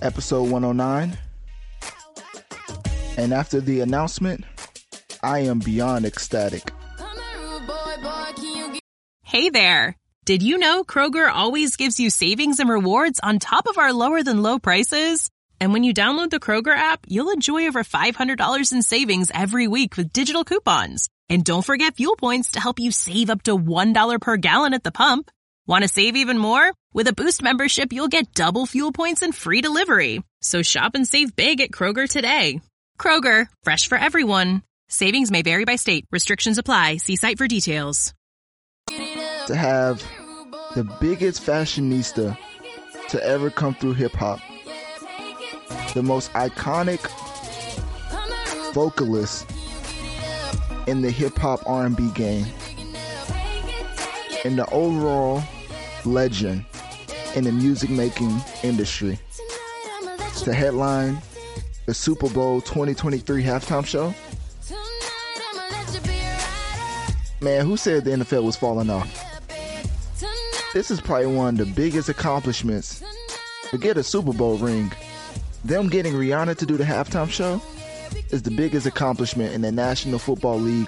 episode 109. And after the announcement, I am beyond ecstatic. Hey there! Did you know Kroger always gives you savings and rewards on top of our lower-than-low prices? And when you download the Kroger app, you'll enjoy over $500 in savings every week with digital coupons. And don't forget fuel points to help you save up to $1 per gallon at the pump. Want to save even more? With a Boost membership, you'll get double fuel points and free delivery. So shop and save big at Kroger today. Kroger, fresh for everyone. Savings may vary by state. Restrictions apply. See site for details. To have the biggest fashionista to ever come through hip-hop, the most iconic vocalist in the hip-hop R&B game, and the overall legend in the music-making industry, to headline the Super Bowl 2023 halftime show. Man, who said the NFL was falling off? This is probably one of the biggest accomplishments. Forget a Super Bowl ring. Them getting Rihanna to do the halftime show is the biggest accomplishment in the National Football League.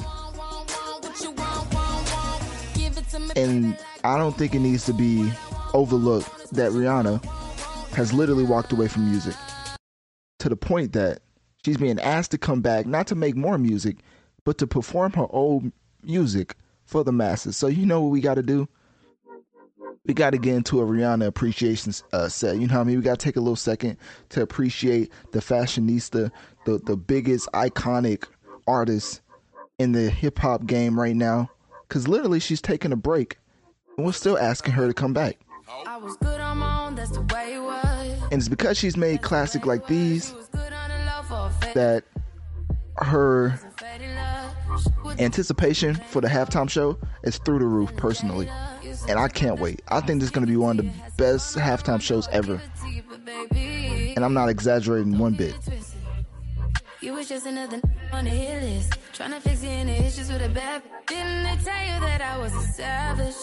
And I don't think it needs to be overlooked that Rihanna has literally walked away from music, to the point that she's being asked to come back, not to make more music, but to perform her old music for the masses. So you know what we got to do? We got to get into a Rihanna appreciation set. You know what I mean? We got to take a little second to appreciate the fashionista, the biggest iconic artist in the hip-hop game right now. Because literally she's taking a break, and we're still asking her to come back. I was good on my own, that's the way it was. And it's because she's made classic like these that her anticipation for the halftime show is through the roof, personally. And I can't wait. I think this is going to be one of the best halftime shows ever. And I'm not exaggerating one bit. You was just another on the hit list, trying to fix any issues with a bad. Didn't they tell you that I was a savage?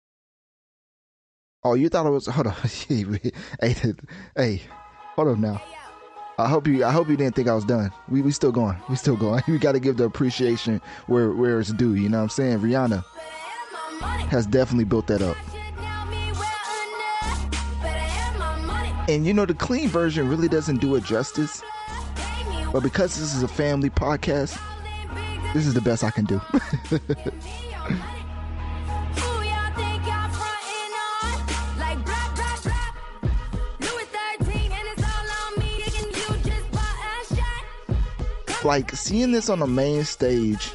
Oh, you thought it was? Hold on. Hey, hold on now. I hope you didn't think I was done. We still going. We still going. We got to give the appreciation where it's due. You know what I'm saying? Rihanna has definitely built that up. And you know, the clean version really doesn't do it justice. But because this is a family podcast, this is the best I can do. Like, seeing this on the main stage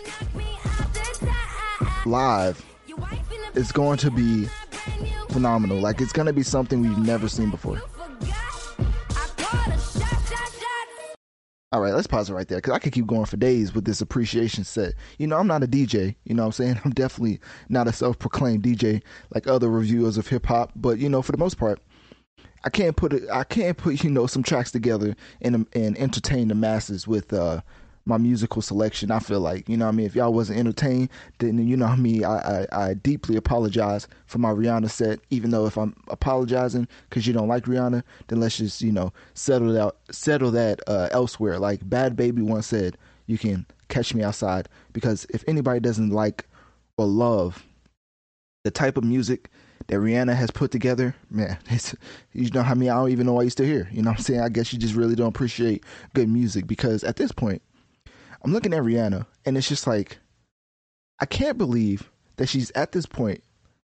live is going to be phenomenal. Like, it's going to be something we've never seen before. All right, let's pause it right there, because I could keep going for days with this appreciation set. You know, I'm not a DJ, you know what I'm saying? I'm definitely not a self-proclaimed DJ like other reviewers of hip-hop, but, you know, for the most part, I can't put you know, some tracks together and entertain the masses with my musical selection. I feel like, you know what I mean, if y'all wasn't entertained, then, you know what I mean, I deeply apologize for my Rihanna set. Even though if I'm apologizing because you don't like Rihanna, then let's just, you know, settle that elsewhere. Like Bad Baby once said, you can catch me outside. Because if anybody doesn't like or love the type of music that Rihanna has put together, man, it's, you know how I mean, I don't even know why you're still here. You know what I'm saying? I guess you just really don't appreciate good music, because at this point, I'm looking at Rihanna and it's just like, I can't believe that she's at this point,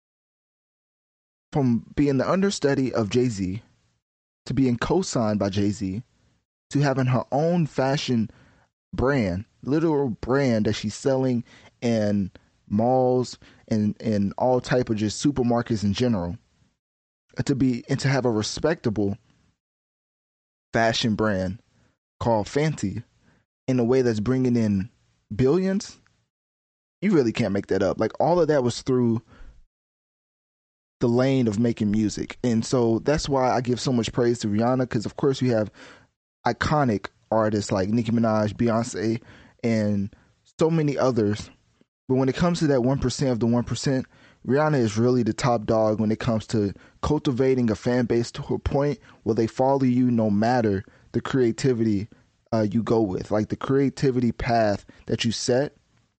from being the understudy of Jay-Z to being co-signed by Jay-Z to having her own fashion brand, literal brand that she's selling in malls and all type of just supermarkets in general, to have a respectable fashion brand called Fenty in a way that's bringing in billions. You really can't make that up. Like, all of that was through the lane of making music. And so that's why I give so much praise to Rihanna, because of course you have iconic artists like Nicki Minaj, Beyonce, and so many others. But when it comes to that 1% of the 1%, Rihanna is really the top dog when it comes to cultivating a fan base to a point where they follow you no matter the creativity you go with, like the creativity path that you set,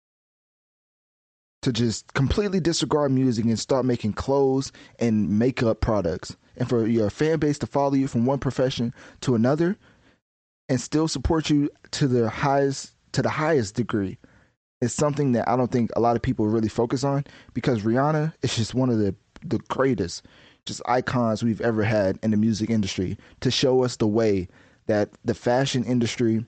to just completely disregard music and start making clothes and makeup products, and for your fan base to follow you from one profession to another and still support you to the highest degree, is something that I don't think a lot of people really focus on, because Rihanna is just one of the greatest just icons we've ever had in the music industry, to show us the way that the fashion industry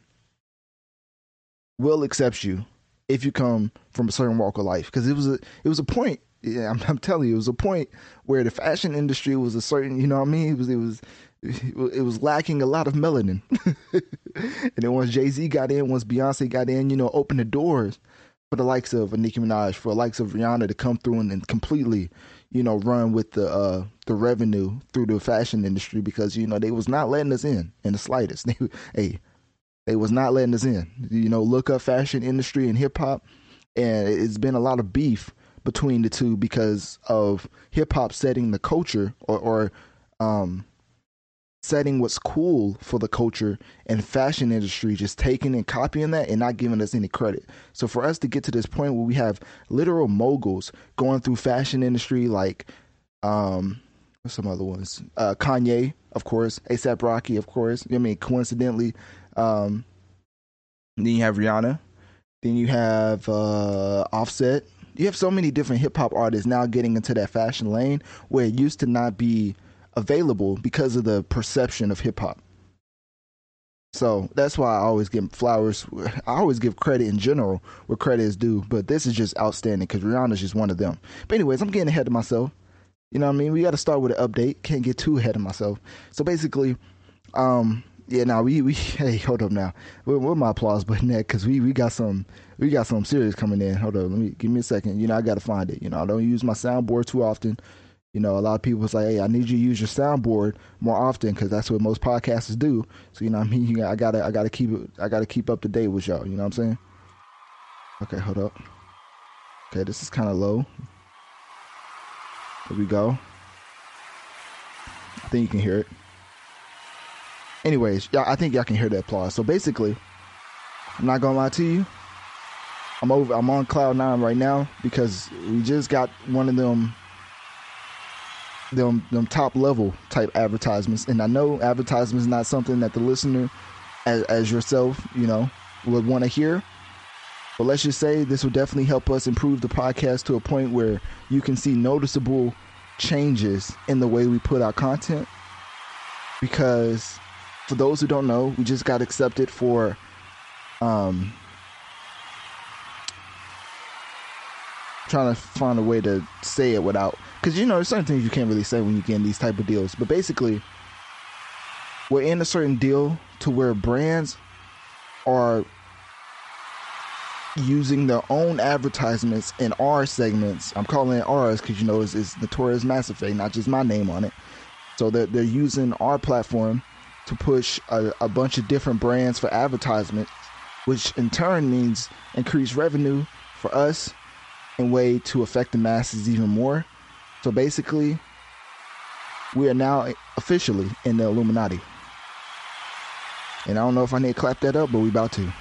will accept you if you come from a certain walk of life. Because it was a point. Yeah, I'm telling you, it was a point where the fashion industry was a certain, you know what I mean? It was lacking a lot of melanin. And then once Jay-Z got in, once Beyonce got in, you know, opened the doors for the likes of Nicki Minaj, for the likes of Rihanna to come through and completely, you know, run with the revenue through the fashion industry, because, you know, they was not letting us in the slightest. They was not letting us in. You know, look up fashion industry and hip hop, and it's been a lot of beef between the two because of hip hop setting the culture, or setting what's cool for the culture, and fashion industry just taking and copying that and not giving us any credit. So for us to get to this point where we have literal moguls going through fashion industry, like what's some other ones? Kanye, of course, A$AP Rocky, of course. I mean, coincidentally, then you have Rihanna, then you have Offset. You have so many different hip hop artists now getting into that fashion lane where it used to not be available because of the perception of hip hop. So that's why I always give flowers. I always give credit in general where credit is due, but this is just outstanding because Rihanna's just one of them. But anyways, I'm getting ahead of myself. You know what I mean? We got to start with an update. Can't get too ahead of myself. So basically, yeah, now we hey, hold up now. Where my applause button at? Because we got some serious coming in. Hold up, give me a second. You know, I got to find it. You know, I don't use my soundboard too often. You know, a lot of people was like, hey, I need you to use your soundboard more often, because that's what most podcasters do. So, you know what I mean? I gotta keep up to date with y'all. You know what I'm saying? Okay, hold up. Okay, this is kind of low. Here we go. I think you can hear it. Anyways, I think y'all can hear the applause. So basically, I'm not gonna lie to you. I'm on cloud 9 right now, because we just got one of them top level type advertisements, and I know advertisements is not something that the listener as yourself, you know, would want to hear, but let's just say this will definitely help us improve the podcast to a point where you can see noticeable changes in the way we put out content. Because for those who don't know, we just got accepted for trying to find a way to say it without, because, you know, there's certain things you can't really say when you get in these type of deals. But basically, we're in a certain deal to where brands are using their own advertisements in our segments. I'm calling it ours because, you know, it's Notorious Massive, not just my name on it. So they're using our platform to push a bunch of different brands for advertisements, which in turn means increased revenue for us and way to affect the masses even more. So basically, we are now officially in the Illuminati. And I don't know if I need to clap that up, but we about to.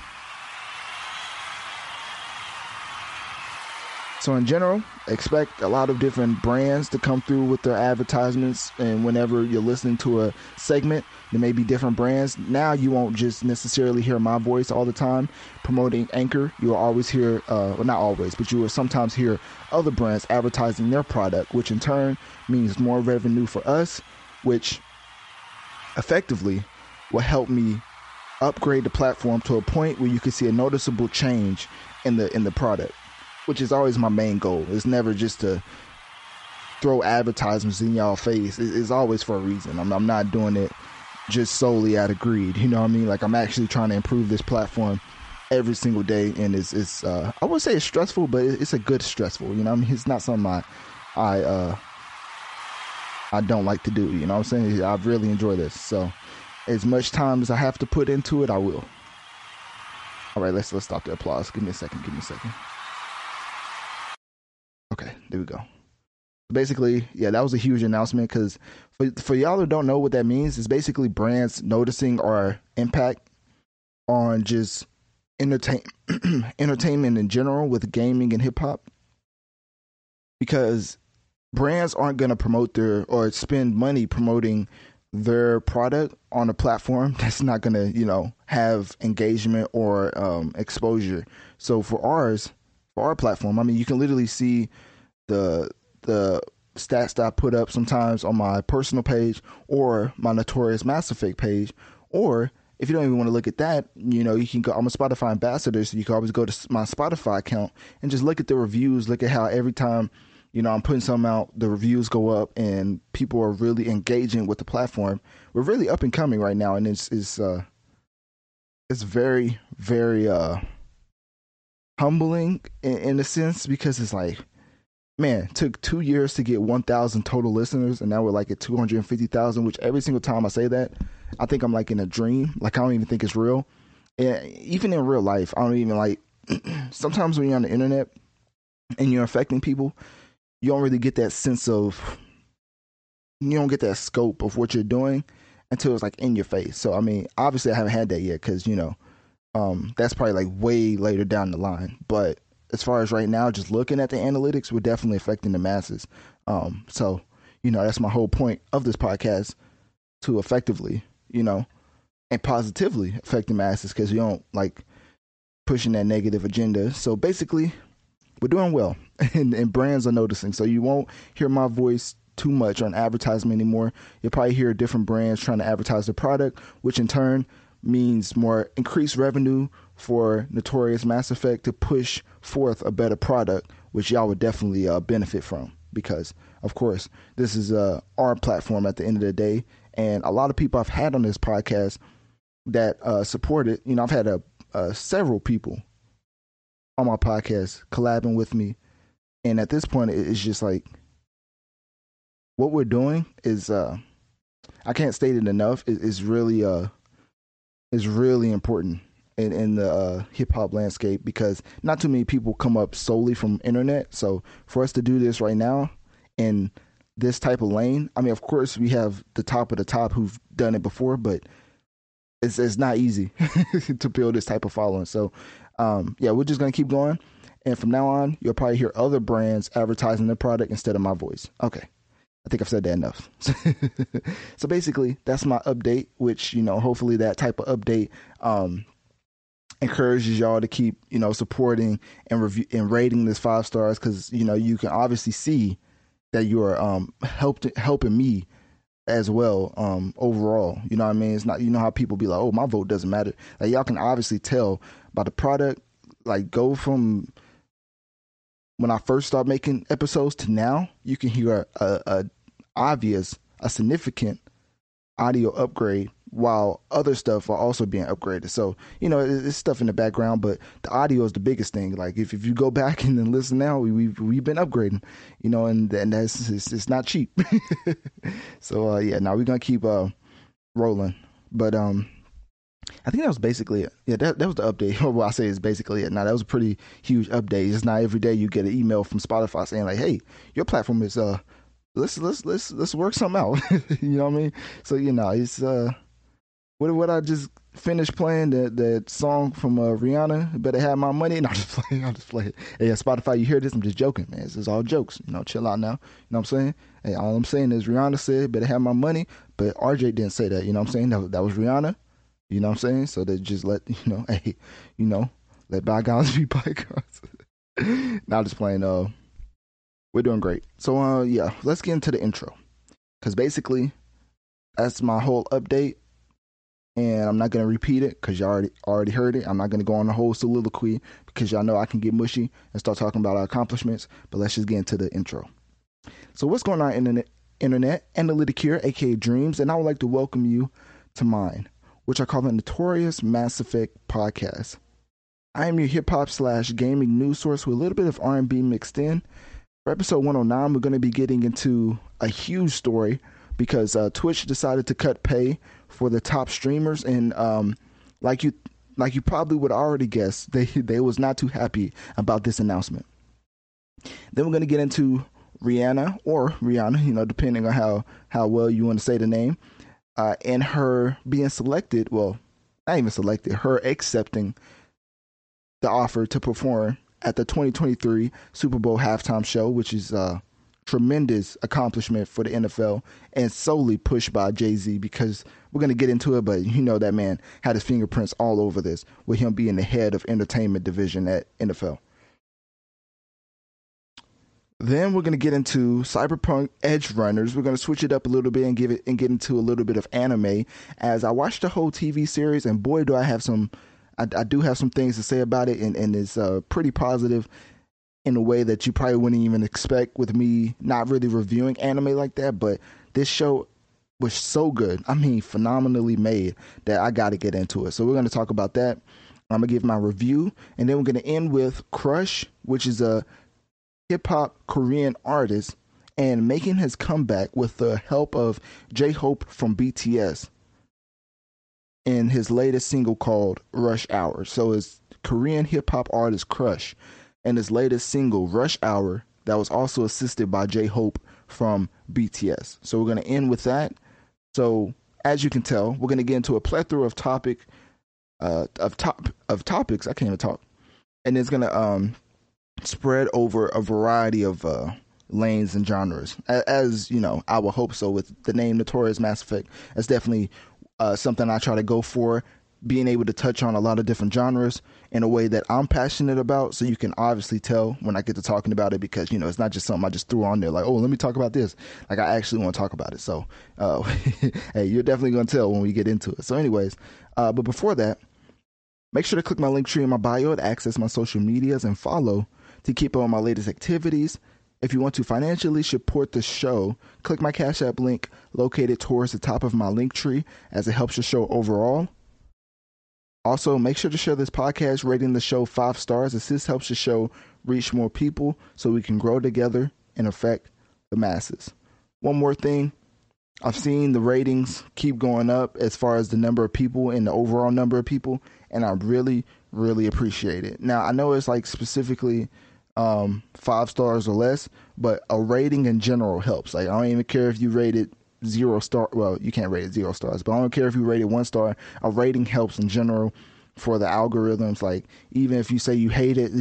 So in general, expect a lot of different brands to come through with their advertisements. And whenever you're listening to a segment, there may be different brands. Now you won't just necessarily hear my voice all the time promoting Anchor. You will always hear, well, not always, but you will sometimes hear other brands advertising their product, which in turn means more revenue for us, which effectively will help me upgrade the platform to a point where you can see a noticeable change in the product, which is always my main goal. It's never just to throw advertisements in y'all face. It's always for a reason. I'm not doing it just solely out of greed. You know what I mean? Like, I'm actually trying to improve this platform every single day, and it's I wouldn't say it's stressful, but it's a good stressful. You know what I mean? It's not something I don't like to do. You know what I'm saying? I really enjoy this. So as much time as I have to put into it, I will. All right, let's stop the applause. Give me a second. Okay, there we go. Basically, yeah, that was a huge announcement because for y'all who don't know what that means, it's basically brands noticing our impact on just entertainment in general with gaming and hip hop. Because brands aren't going to promote or spend money promoting their product on a platform that's not going to, have engagement or exposure. So for our platform, I mean, you can literally see the stats that I put up sometimes on my personal page or my Notorious Mass Effect page. Or if you don't even want to look at that, you can go. I'm a Spotify ambassador, so you can always go to my Spotify account and just look at the reviews. Look at how every time, I'm putting something out, the reviews go up and people are really engaging with the platform. We're really up and coming right now, and it's very, very humbling in a sense, because it's like, man, it took 2 years to get 1,000 total listeners, and now we're like at 250,000, which every single time I say that, I think I'm like in a dream. Like, I don't even think it's real. And even in real life, I don't even like, sometimes when you're on the internet and you're affecting people, you don't really get that sense of, you don't get that scope of what you're doing until it's like in your face. So, I mean, obviously I haven't had that yet because, that's probably like way later down the line. But as far as right now, just looking at the analytics, we're definitely affecting the masses. So, that's my whole point of this podcast, to effectively, and positively affect the masses, because you don't like pushing that negative agenda. So basically, we're doing well, and brands are noticing. So you won't hear my voice too much on advertisement anymore. You'll probably hear different brands trying to advertise their product, which in turn means more increased revenue for Notorious Mass Effect to push forth a better product, which y'all would definitely benefit from, because, of course, this is our platform at the end of the day. And a lot of people I've had on this podcast that support it, I've had several people on my podcast collabing with me. And at this point, it's just like, what we're doing is, I can't state it enough. It's really important in the hip hop landscape, because not too many people come up solely from internet. So for us to do this right now in this type of lane, I mean, of course we have the top of the top who've done it before, but it's not easy to build this type of following. So we're just going to keep going. And from now on, you'll probably hear other brands advertising their product instead of my voice. Okay. I think I've said that enough. So basically, that's my update, which, hopefully that type of update encourages y'all to keep, supporting and rating this 5 stars, because, you can obviously see that you're helping me as well overall. You know what I mean? It's not, how people be like, oh, my vote doesn't matter. Like, y'all can obviously tell by the product, like, go from when I first started making episodes to now, you can hear a significant audio upgrade, while other stuff are also being upgraded. So, it's stuff in the background, but the audio is the biggest thing. Like, if you go back and then listen now, we've been upgrading, and that's, it's not cheap. So, now we're going to keep rolling. But I think that was basically it. Yeah, that was the update. Well, I say it's basically it. Now, that was a pretty huge update. It's not every day you get an email from Spotify saying like, "Hey, your platform is let's work something out." You know what I mean? So it's what I just finished playing that song from Rihanna, "Better Have My Money." No, I'm just playing. Hey, Spotify, you hear this? I'm just joking, man. This is all jokes. Chill out now. You know what I'm saying? Hey, all I'm saying is Rihanna said, "Better have my money," but RJ didn't say that. You know what I'm saying? That was Rihanna. You know what I'm saying? So they just let, hey, let bygones be bygones. Not just playing. We're doing great. So, let's get into the intro. Because basically, that's my whole update. And I'm not going to repeat it because y'all already heard it. I'm not going to go on the whole soliloquy because y'all know I can get mushy and start talking about our accomplishments. But let's just get into the intro. So what's going on, internet? Analytic here, a.k.a. Dreams. And I would like to welcome you to mine, which I call the Notorious Mass Effect Podcast. I am your hip-hop / gaming news source with a little bit of R&B mixed in. For episode 109, we're going to be getting into a huge story because Twitch decided to cut pay for the top streamers, and like you probably would already guess, they was not too happy about this announcement. Then we're going to get into Rihanna, or Rihanna, depending on how well you want to say the name, and her being selected, well, not even selected, her accepting the offer to perform at the 2023 Super Bowl halftime show, which is a tremendous accomplishment for the NFL and solely pushed by Jay-Z, because we're going to get into it, but that man had his fingerprints all over this with him being the head of entertainment division at NFL. Then we're going to get into Cyberpunk Edgerunners. We're going to switch it up a little bit and get into a little bit of anime, as I watched the whole TV series, and boy, do I have I do have some things to say about it, and it's pretty positive in a way that you probably wouldn't even expect with me not really reviewing anime like that. But this show was so good, phenomenally made, that I got to get into it. So we're going to talk about that. I'm going to give my review, and then we're going to end with Crush, which is a hip-hop Korean artist, and making his comeback with the help of J-Hope from BTS in his latest single called Rush Hour. So it's Korean hip-hop artist Crush and his latest single, Rush Hour, that was also assisted by J-Hope from BTS. So we're going to end with that. So as you can tell, we're going to get into a plethora of topics. I can't even talk. And it's going to spread over a variety of lanes and genres. As I would hope so with the name Notorious Mass Effect. That's definitely something I try to go for, being able to touch on a lot of different genres in a way that I'm passionate about, so you can obviously tell when I get to talking about it, because it's not just something I just threw on there like, oh, let me talk about this. Like, I actually want to talk about it. So hey, you're definitely going to tell when we get into it. So anyways, but before that, make sure to click my link tree in my bio to access my social medias and follow to keep up on my latest activities. If you want to financially support the show, click my Cash App link located towards the top of my link tree, as it helps the show overall. Also, make sure to share this podcast, rating the show 5 stars, as this helps the show reach more people so we can grow together and affect the masses. One more thing, I've seen the ratings keep going up as far as the number of people and the overall number of people, and I really, really appreciate it. Now, I know it's like specifically 5 stars or less, but a rating in general helps. Like, I don't even care if you rate it 0 star. Well, you can't rate it 0 stars, but I don't care if you rate it 1 star. A rating helps in general for the algorithms. Like, even if you say you hate it,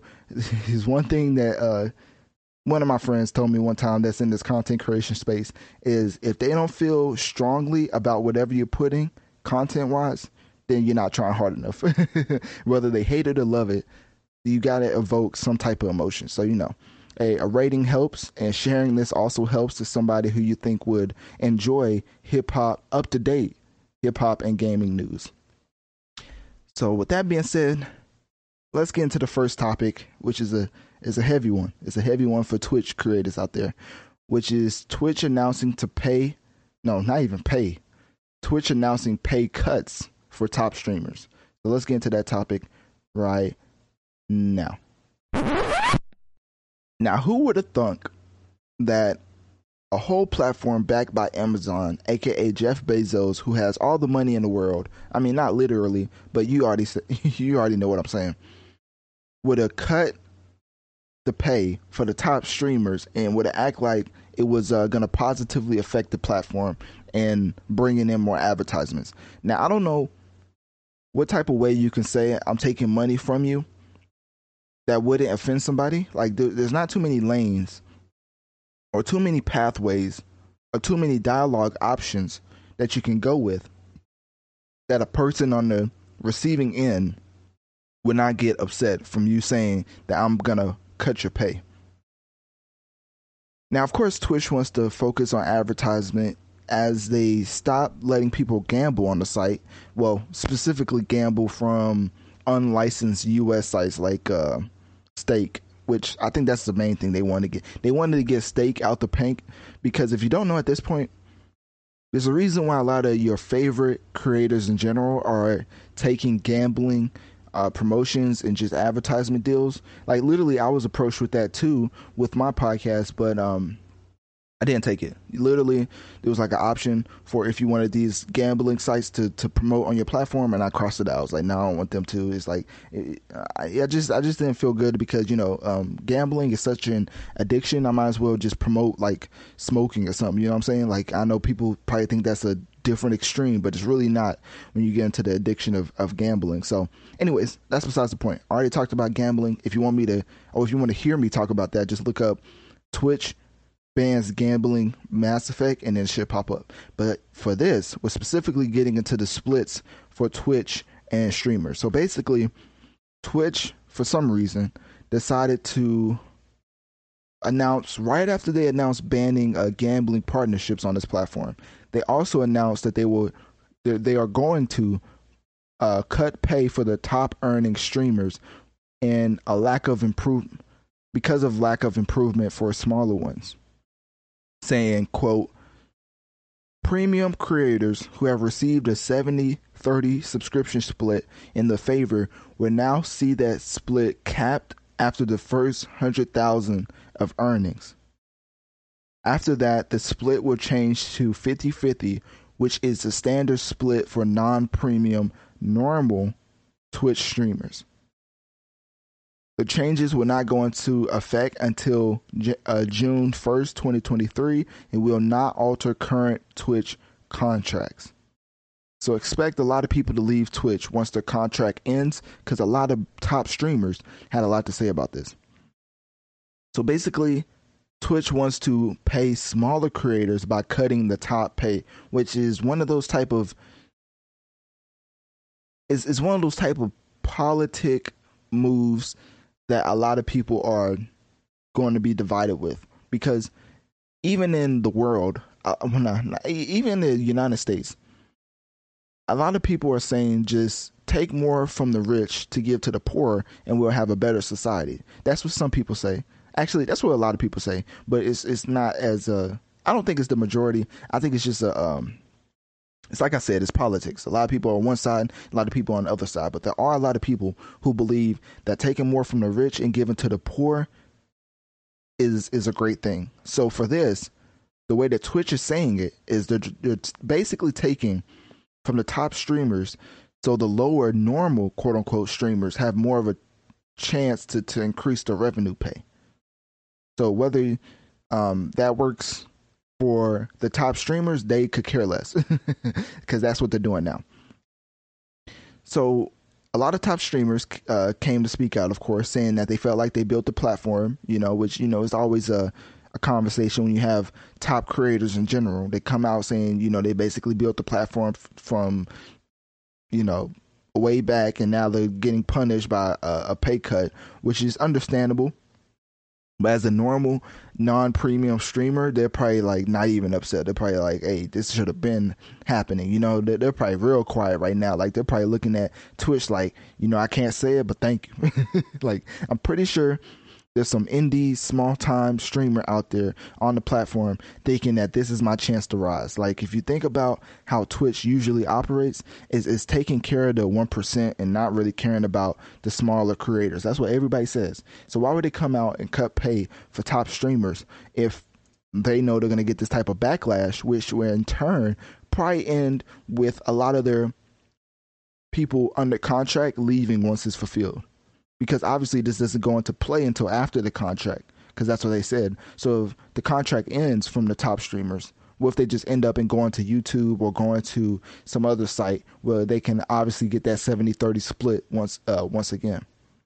is one thing that one of my friends told me one time that's in this content creation space is, if they don't feel strongly about whatever you're putting content wise, then you're not trying hard enough. Whether they hate it or love it, you got to evoke some type of emotion. So, a rating helps, and sharing this also helps to somebody who you think would enjoy hip-hop, up-to-date hip-hop and gaming news. So with that being said, let's get into the first topic, which is a heavy one. It's a heavy one for Twitch creators out there, which is Twitch announcing Twitch announcing pay cuts for top streamers. So let's get into that topic right now. Now, who would have thunk that a whole platform backed by Amazon, aka Jeff Bezos, who has all the money in the world, I mean, not literally, but you already know what I'm saying, would have cut the pay for the top streamers and would have act like it was going to positively affect the platform and bringing in more advertisements. Now, I don't know what type of way you can say I'm taking money from you that wouldn't offend somebody. Like, there's not too many lanes or too many pathways or too many dialogue options that you can go with that a person on the receiving end would not get upset from you saying that I'm gonna cut your pay. Now, of course, Twitch wants to focus on advertisement as they stop letting people gamble on the site. Well, specifically gamble from unlicensed US sites like Stake, which I think that's the main thing they wanted to get. They wanted to get Stake out the paint, because if you don't know at this point, there's a reason why a lot of your favorite creators in general are taking gambling promotions and just advertisement deals. Like, literally, I was approached with that too with my podcast, but I didn't take it. Literally, there was like an option for if you wanted these gambling sites to promote on your platform, and I crossed it out. I was like, no, I don't want them to. It's like, I just didn't feel good because, gambling is such an addiction. I might as well just promote like smoking or something. You know what I'm saying? Like, I know people probably think that's a different extreme, but it's really not when you get into the addiction of gambling. So anyways, that's besides the point. I already talked about gambling. If you want to hear me talk about that, just look up Twitch bans gambling Mass Effect and then it should pop up. But for this, we're specifically getting into the splits for Twitch and streamers. So basically, Twitch, for some reason, decided to announce, right after they announced banning gambling partnerships on this platform, they also announced that they are going to cut pay for the top earning streamers and because of lack of improvement for smaller ones. Saying, quote, premium creators who have received a 70-30 subscription split in the favor will now see that split capped after the first 100,000 of earnings. After that, the split will change to 50-50, which is the standard split for non-premium normal Twitch streamers. The changes will not go into effect until June 1st, 2023, and will not alter current Twitch contracts. So expect a lot of people to leave Twitch once their contract ends, because a lot of top streamers had a lot to say about this. So basically, Twitch wants to pay smaller creators by cutting the top pay, which is one of those type of politic moves that a lot of people are going to be divided with, because even in the world, even in the United States, a lot of people are saying just take more from the rich to give to the poor and we'll have a better society. That's what some people say. Actually, that's what a lot of people say, but it's not as I don't think it's the majority. I think it's just it's like I said, it's politics. A lot of people are on one side, a lot of people on the other side. But there are a lot of people who believe that taking more from the rich and giving to the poor is a great thing. So for this, the way that Twitch is saying it is they're basically taking from the top streamers, so the lower normal quote unquote streamers have more of a chance to increase their revenue pay. So whether that works for the top streamers, they could care less because that's what they're doing now. So a lot of top streamers came to speak out, of course, saying that they felt like they built the platform, which, is always a conversation when you have top creators in general. They come out saying, they basically built the platform from, way back, and now they're getting punished by a pay cut, which is understandable. But as a normal non-premium streamer, they're probably like not even upset. They're probably like, hey, this should have been happening. They're probably real quiet right now. Like, they're probably looking at Twitch like, I can't say it, but thank you. Like, I'm pretty sure there's some indie small time streamer out there on the platform thinking that this is my chance to rise. Like, if you think about how Twitch usually operates, is taking care of the 1% and not really caring about the smaller creators. That's what everybody says. So why would they come out and cut pay for top streamers if they know they're going to get this type of backlash, which will in turn probably end with a lot of their people under contract leaving once it's fulfilled? Because obviously this doesn't go into play until after the contract, because that's what they said. So if the contract ends from the top streamers, what if they just end up and going to YouTube or going to some other site where they can obviously get that 70-30 split once again?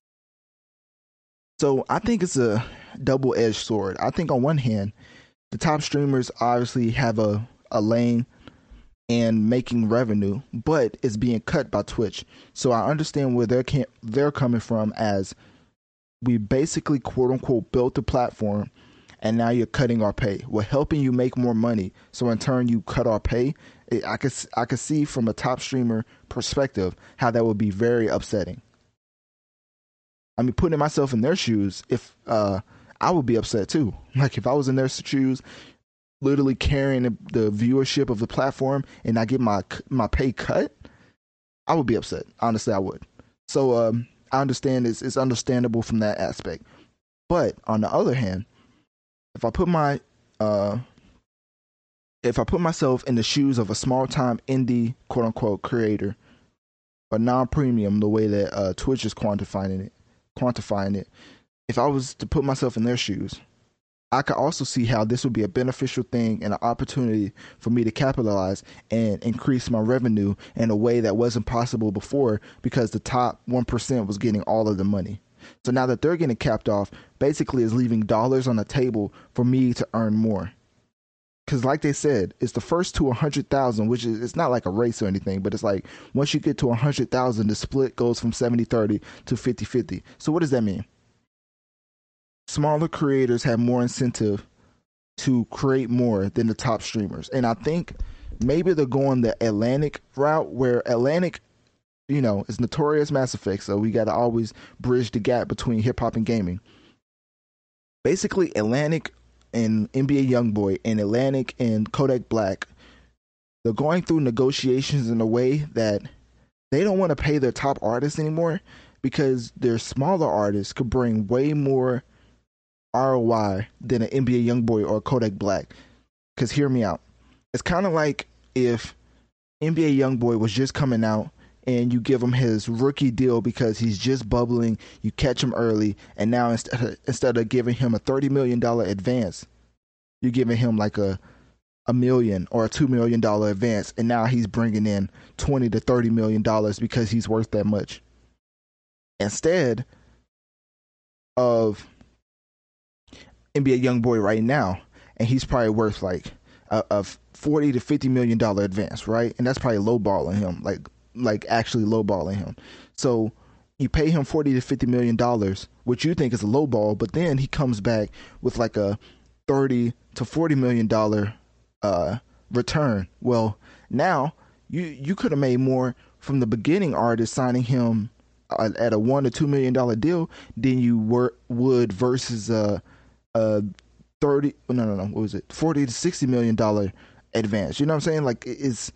So I think it's a double-edged sword. I think on one hand, the top streamers obviously have a lane and making revenue, but it's being cut by Twitch. So I understand where they're coming from, as we basically quote unquote built the platform and now you're cutting our pay. We're helping you make more money, so in turn you cut our pay. I could see from a top streamer perspective how that would be very upsetting. I mean, putting myself in their shoes, if I would be upset too. Like, if I was in their shoes, literally carrying the viewership of the platform, and I get my pay cut, I would be upset. Honestly, I would. So I understand it's understandable from that aspect. But on the other hand, if I put my if I put myself in the shoes of a small time indie quote unquote creator, a non-premium, the way that Twitch is quantifying it, if I was to put myself in their shoes, I could also see how this would be a beneficial thing and an opportunity for me to capitalize and increase my revenue in a way that wasn't possible before, because the top 1% was getting all of the money. So now that they're getting capped off, basically is leaving dollars on the table for me to earn more. Because like they said, it's the first to 100,000, which is, it's not like a race or anything, but it's like once you get to 100,000, the split goes from 70-30 to 50-50. So what does that mean? Smaller creators have more incentive to create more than the top streamers. And I think maybe they're going the Atlantic route, where Atlantic, you know, is notorious Mass Effect, so we got to always bridge the gap between hip hop and gaming. Basically, Atlantic and NBA Youngboy and Atlantic and Kodak Black, they're going through negotiations in a way that they don't want to pay their top artists anymore, because their smaller artists could bring way more ROI than an NBA Youngboy or Kodak Black. Because hear me out, it's kind of like if NBA Youngboy was just coming out and you give him his rookie deal because he's just bubbling, you catch him early, and now instead of giving him a $30 million advance, you're giving him like a $1 million or a $2 million advance, and now he's bringing in $20 to $30 million because he's worth that much. Instead of NBA Youngboy right now, and he's probably worth like a $40 to $50 million advance, right? And that's probably lowballing him, like actually lowballing him. So you pay him $40 to $50 million, which you think is a lowball, but then he comes back with like a $30 to $40 million return. Well, now you could have made more from the beginning artist signing him at a $1 to $2 million deal than you would versus $40 to $60 million advance. You know what I'm saying? Like, it's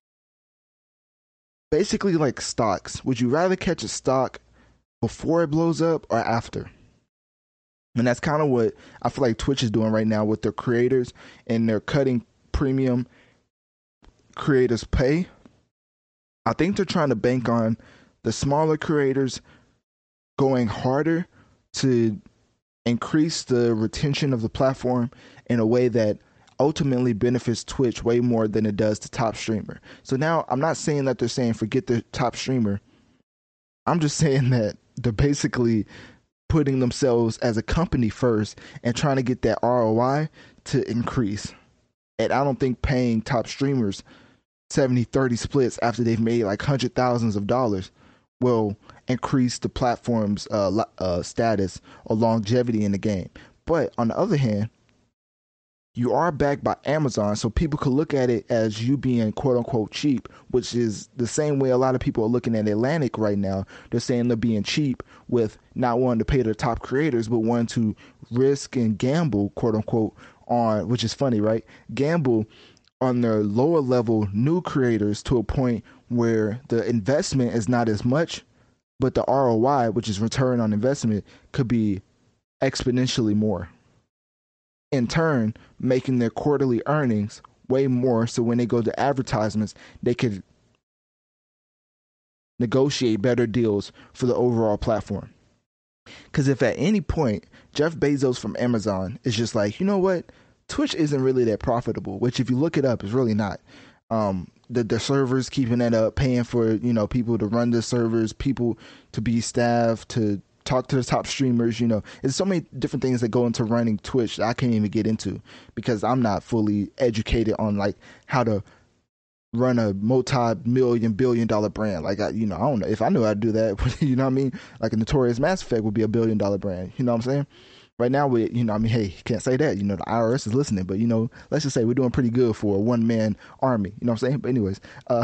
basically like stocks. Would you rather catch a stock before it blows up or after? And that's kind of what I feel like Twitch is doing right now with their creators, and they're cutting premium creators' pay. I think they're trying to bank on the smaller creators going harder to increase the retention of the platform in a way that ultimately benefits Twitch way more than it does the top streamer. So now I'm not saying that they're saying forget the top streamer. I'm just saying that they're basically putting themselves as a company first and trying to get that ROI to increase. And I don't think paying top streamers 70-30 splits after they've made like hundred thousands of dollars will increase the platform's status or longevity in the game. But on the other hand, you are backed by Amazon, so people could look at it as you being quote unquote cheap, which is the same way a lot of people are looking at Atlantic right now. They're saying they're being cheap with not wanting to pay their top creators, but wanting to risk and gamble, quote unquote, on, which is funny, right? Gamble on their lower level new creators to a point where the investment is not as much, but the ROI, which is return on investment, could be exponentially more. In turn, making their quarterly earnings way more, so when they go to advertisements, they could negotiate better deals for the overall platform. Because if at any point Jeff Bezos from Amazon is just like, you know what, Twitch isn't really that profitable, which if you look it up, it's really not. The servers keeping that up, paying for, you know, people to run the servers, people to be staff, to talk to the top streamers, you know, there's so many different things that go into running Twitch that I can't even get into because I'm not fully educated on like how to run a multi-million billion-dollar brand. Like, I don't know if I knew how to do that. You know what I mean? Like a Notorious Mass Effect would be $1 billion brand. You know what I'm saying? Right now, we, you know, I mean, hey, can't say that. You know, the IRS is listening, but you know, let's just say we're doing pretty good for a one-man army. You know what I'm saying? But anyways,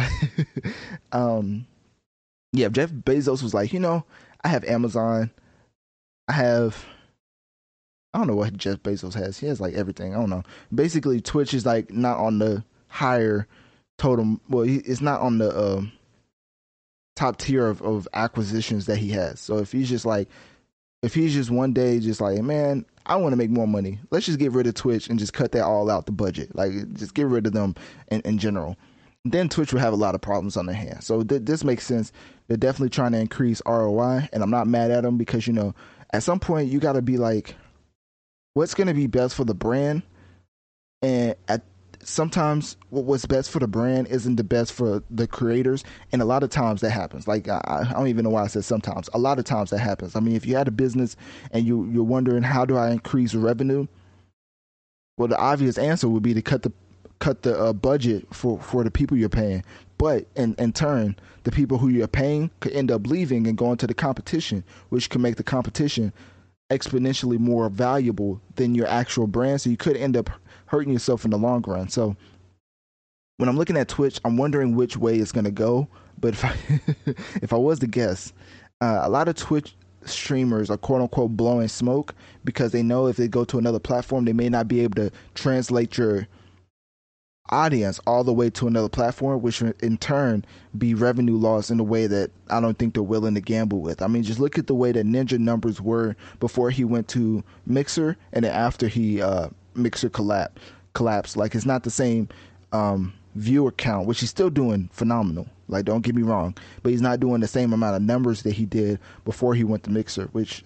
yeah, Jeff Bezos was like, you know, I have Amazon. I don't know what Jeff Bezos has. He has like everything. I don't know. Basically, Twitch is like not on the higher totem. Well, it's not on the top tier of acquisitions that he has. So if he's just one day just like, man, I want to make more money. Let's just get rid of Twitch and just cut that all out the budget. Like, just get rid of them in general. Then Twitch will have a lot of problems on their hands. So this makes sense. They're definitely trying to increase ROI, and I'm not mad at them because, at some point you got to be like, what's going to be best for the brand? And sometimes what's best for the brand isn't the best for the creators, and a lot of times that happens. Like, I don't even know why I said sometimes. A lot of times that happens. I mean, if you had a business and you're wondering, how do I increase revenue? Well, the obvious answer would be to cut the budget for the people you're paying. But in turn, the people who you're paying could end up leaving and going to the competition, which could make the competition exponentially more valuable than your actual brand. So you could end up hurting yourself in the long run. So when I'm looking at Twitch, I'm wondering which way it's going to go. But if I was to guess, a lot of Twitch streamers are quote unquote blowing smoke because they know if they go to another platform, they may not be able to translate your audience all the way to another platform, which in turn be revenue loss in a way that I don't think they're willing to gamble with. I mean, just look at the way that Ninja numbers were before he went to Mixer, and then after he Mixer collapsed. Like, it's not the same viewer count, which he's still doing phenomenal. Like, don't get me wrong, but he's not doing the same amount of numbers that he did before he went to Mixer, which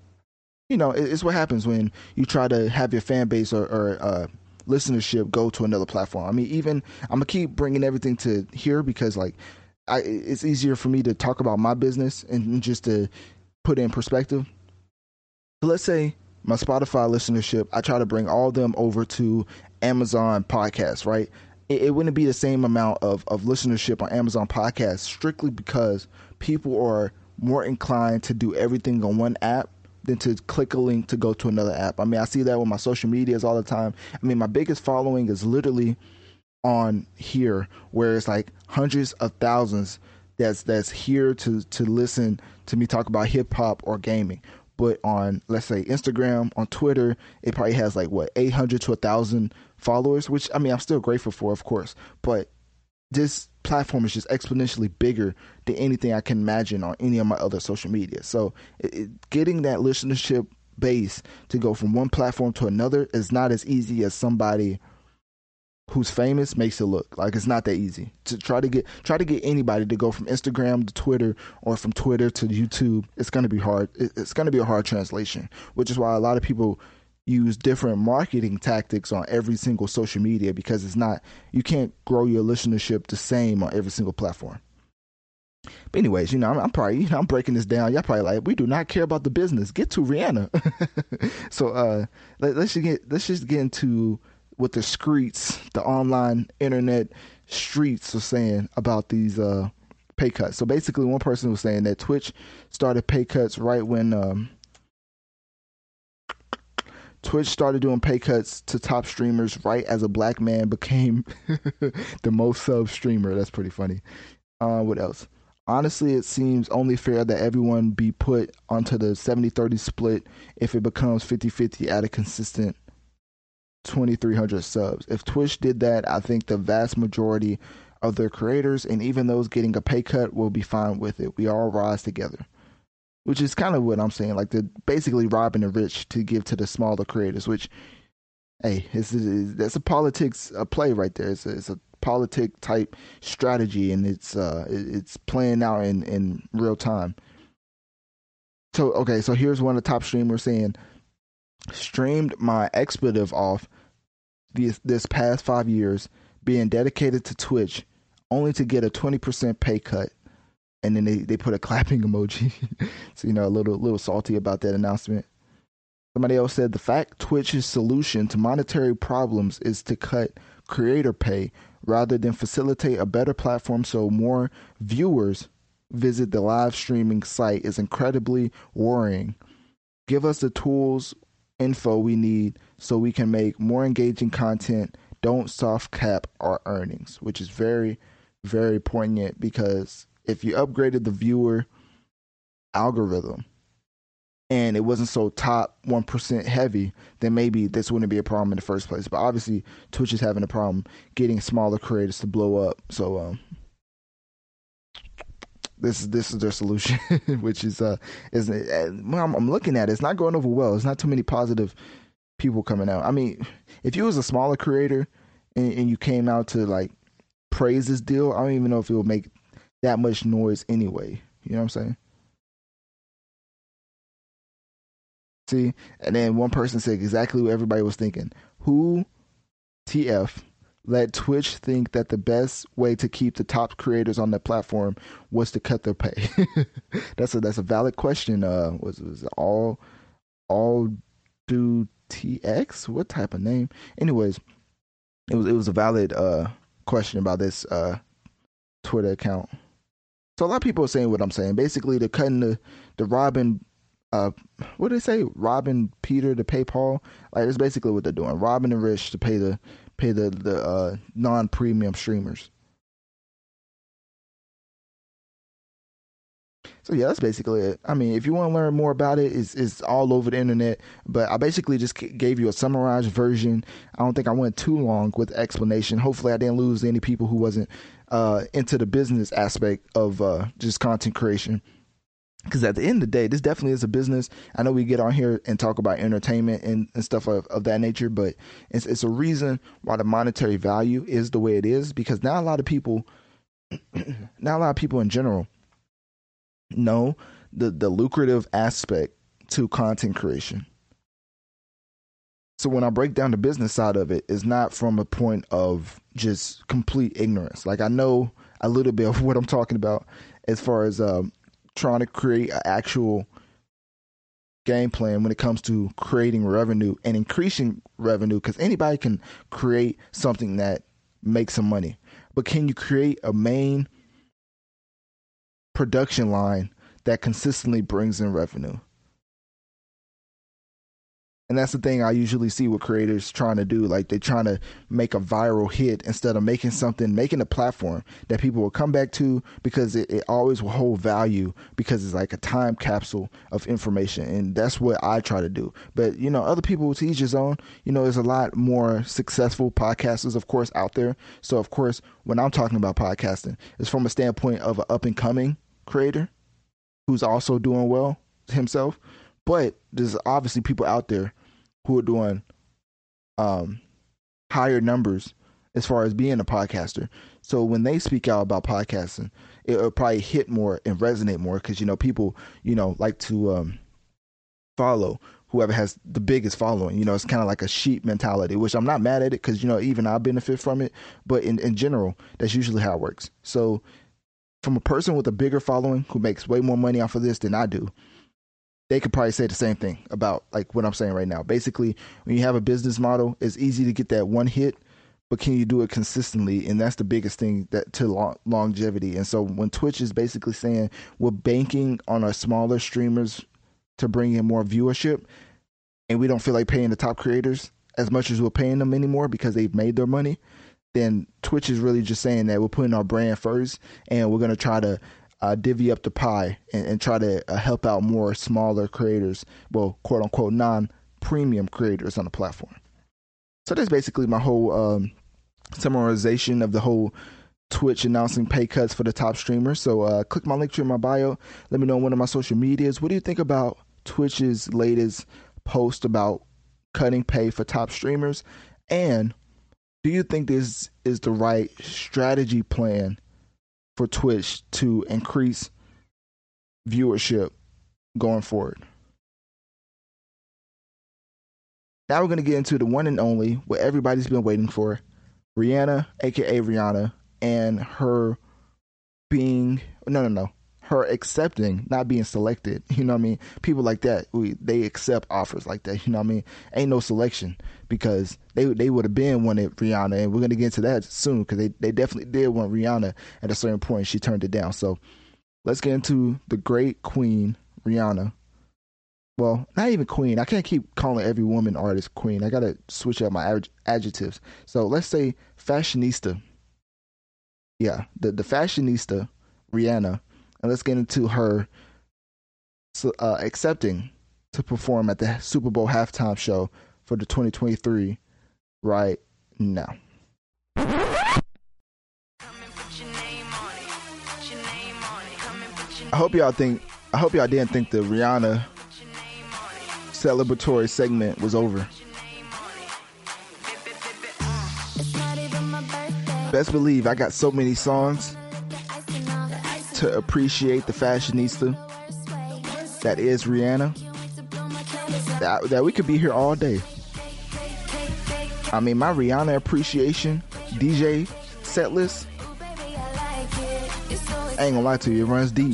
it's what happens when you try to have your fan base or listenership go to another platform. I mean, even I'm gonna keep bringing everything to here because it's easier for me to talk about my business and just to put it in perspective. So let's say my Spotify listenership, I try to bring all of them over to Amazon Podcasts, right? It wouldn't be the same amount of listenership on Amazon Podcasts strictly because people are more inclined to do everything on one app than to click a link to go to another app. I mean, I see that with my social medias all the time. I mean, my biggest following is literally on here, where it's like hundreds of thousands that's here to listen to me talk about hip hop or gaming. But on, let's say, Instagram, on Twitter, it probably has 800 to 1,000 followers, which, I mean, I'm still grateful for, of course. But this platform is just exponentially bigger than anything I can imagine on any of my other social media. So getting that listenership base to go from one platform to another is not as easy as somebody who's famous makes it look. Like, it's not that easy to try to get anybody to go from Instagram to Twitter or from Twitter to YouTube. It's going to be hard. It's going to be a hard translation, which is why a lot of people use different marketing tactics on every single social media, because you can't grow your listenership the same on every single platform. But anyways, I'm probably, I'm breaking this down. Y'all probably like, we do not care about the business. Get to Rihanna. So let's just get into what the streets, the online internet streets, are saying about these pay cuts. So basically, one person was saying that Twitch started pay cuts right when Twitch started doing pay cuts to top streamers right as a black man became the most sub streamer. That's pretty funny. What else? Honestly, it seems only fair that everyone be put onto the 70-30 split if it becomes 50-50 at a consistent 2,300 subs. If Twitch did that, I think the vast majority of their creators and even those getting a pay cut will be fine with it. We all rise together. Which is kind of what I'm saying. Like, they're basically robbing the rich to give to the smaller creators, which, hey, that's a politics play right there. It's a politic type strategy, and it's playing out in real time. So, okay, so here's one of the top streamers saying, streamed my expletive off this past 5 years, being dedicated to Twitch, only to get a 20% pay cut. And then they put a clapping emoji. So, a little salty about that announcement. Somebody else said the fact Twitch's solution to monetary problems is to cut creator pay rather than facilitate a better platform so more viewers visit the live streaming site is incredibly worrying. Give us the tools, info we need so we can make more engaging content. Don't soft cap our earnings, which is very, very poignant, because if you upgraded the viewer algorithm and it wasn't so top 1% heavy, then maybe this wouldn't be a problem in the first place. But obviously, Twitch is having a problem getting smaller creators to blow up. So This is their solution, which is when I'm looking at it, it's not going over well. It's not too many positive people coming out. I mean, if you was a smaller creator and you came out to like praise this deal, I don't even know if it will make that much noise anyway. You know what I'm saying? See, and then one person said exactly what everybody was thinking. Who TF let Twitch think that the best way to keep the top creators on the platform was to cut their pay? That's a valid question. Was it all do TX? What type of name? Anyways, it was a valid question about this Twitter account. So a lot of people are saying what I'm saying. Basically, they're cutting the robbing. What did they say? Robbing Peter to pay Paul. Like, that's basically what they're doing. Robbing the rich to pay the non-premium streamers. So yeah, that's basically it. I mean, if you want to learn more about it, it's all over the internet. But I basically just gave you a summarized version. I don't think I went too long with explanation. Hopefully I didn't lose any people who wasn't into the business aspect of just content creation. Because at the end of the day, this definitely is a business. I know we get on here and talk about entertainment and stuff of that nature, but it's a reason why the monetary value is the way it is. Because now a lot of people in general know the lucrative aspect to content creation. So when I break down the business side of it, it's not from a point of just complete ignorance. Like, I know a little bit of what I'm talking about as far as trying to create an actual game plan when it comes to creating revenue and increasing revenue, because anybody can create something that makes some money, but can you create a main production line that consistently brings in revenue? And that's the thing I usually see with creators trying to do. Like, they're trying to make a viral hit instead of making a platform that people will come back to, because it always will hold value, because it's like a time capsule of information. And that's what I try to do. But, you know, other people, to each his own. You know, there's a lot more successful podcasters, of course, out there. So, of course, when I'm talking about podcasting, it's from a standpoint of an up-and-coming creator who's also doing well himself. But there's obviously people out there who are doing higher numbers as far as being a podcaster. So when they speak out about podcasting, it'll probably hit more and resonate more, because, you know, people, you know, like to follow whoever has the biggest following. You know, it's kind of like a sheep mentality, which I'm not mad at it, because, you know, even I benefit from it. But in general, that's usually how it works. So from a person with a bigger following who makes way more money off of this than I do, they could probably say the same thing about like what I'm saying right now. Basically, when you have a business model, it's easy to get that one hit, but can you do it consistently? And that's the biggest thing that to longevity. And so when Twitch is basically saying we're banking on our smaller streamers to bring in more viewership, and we don't feel like paying the top creators as much as we're paying them anymore because they've made their money, then Twitch is really just saying that we're putting our brand first, and we're going to try to divvy up the pie and try to help out more smaller creators, well, quote unquote, non-premium creators on the platform. So that's basically my whole summarization of the whole Twitch announcing pay cuts for the top streamers. So click my link tree in my bio. Let me know on one of my social medias. What do you think about Twitch's latest post about cutting pay for top streamers? And do you think this is the right strategy plan for Twitch to increase viewership going forward? Now we're going to get into the one and only, what everybody's been waiting for, Rihanna, aka Rihanna, and her being, her accepting, not being selected. You know what I mean? People like that, they accept offers like that. You know what I mean? Ain't no selection, because they would have been wanted Rihanna, and we're going to get into that soon, because they definitely did want Rihanna at a certain point. She turned it down. So let's get into the great queen, Rihanna. Well, not even queen. I can't keep calling every woman artist queen. I got to switch up my adjectives. So let's say fashionista. Yeah, the fashionista, Rihanna. And let's get into her accepting to perform at the Super Bowl halftime show for the 2023 right now. Come and put your name on it. Put your name on it. Come and I hope y'all didn't think the Rihanna celebratory segment was over. Best believe I got so many songs to appreciate the fashionista that is Rihanna that we could be here all day. I mean, my Rihanna appreciation DJ set list, I ain't gonna lie to you, it runs deep.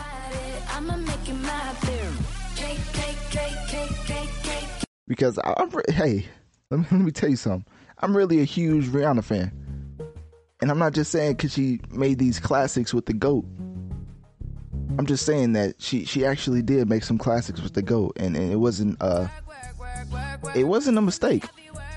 Because hey, let me tell you something. I'm really a huge Rihanna fan. And I'm not just saying because she made these classics with the GOAT. I'm just saying that she actually did make some classics with the GOAT, and it wasn't a mistake.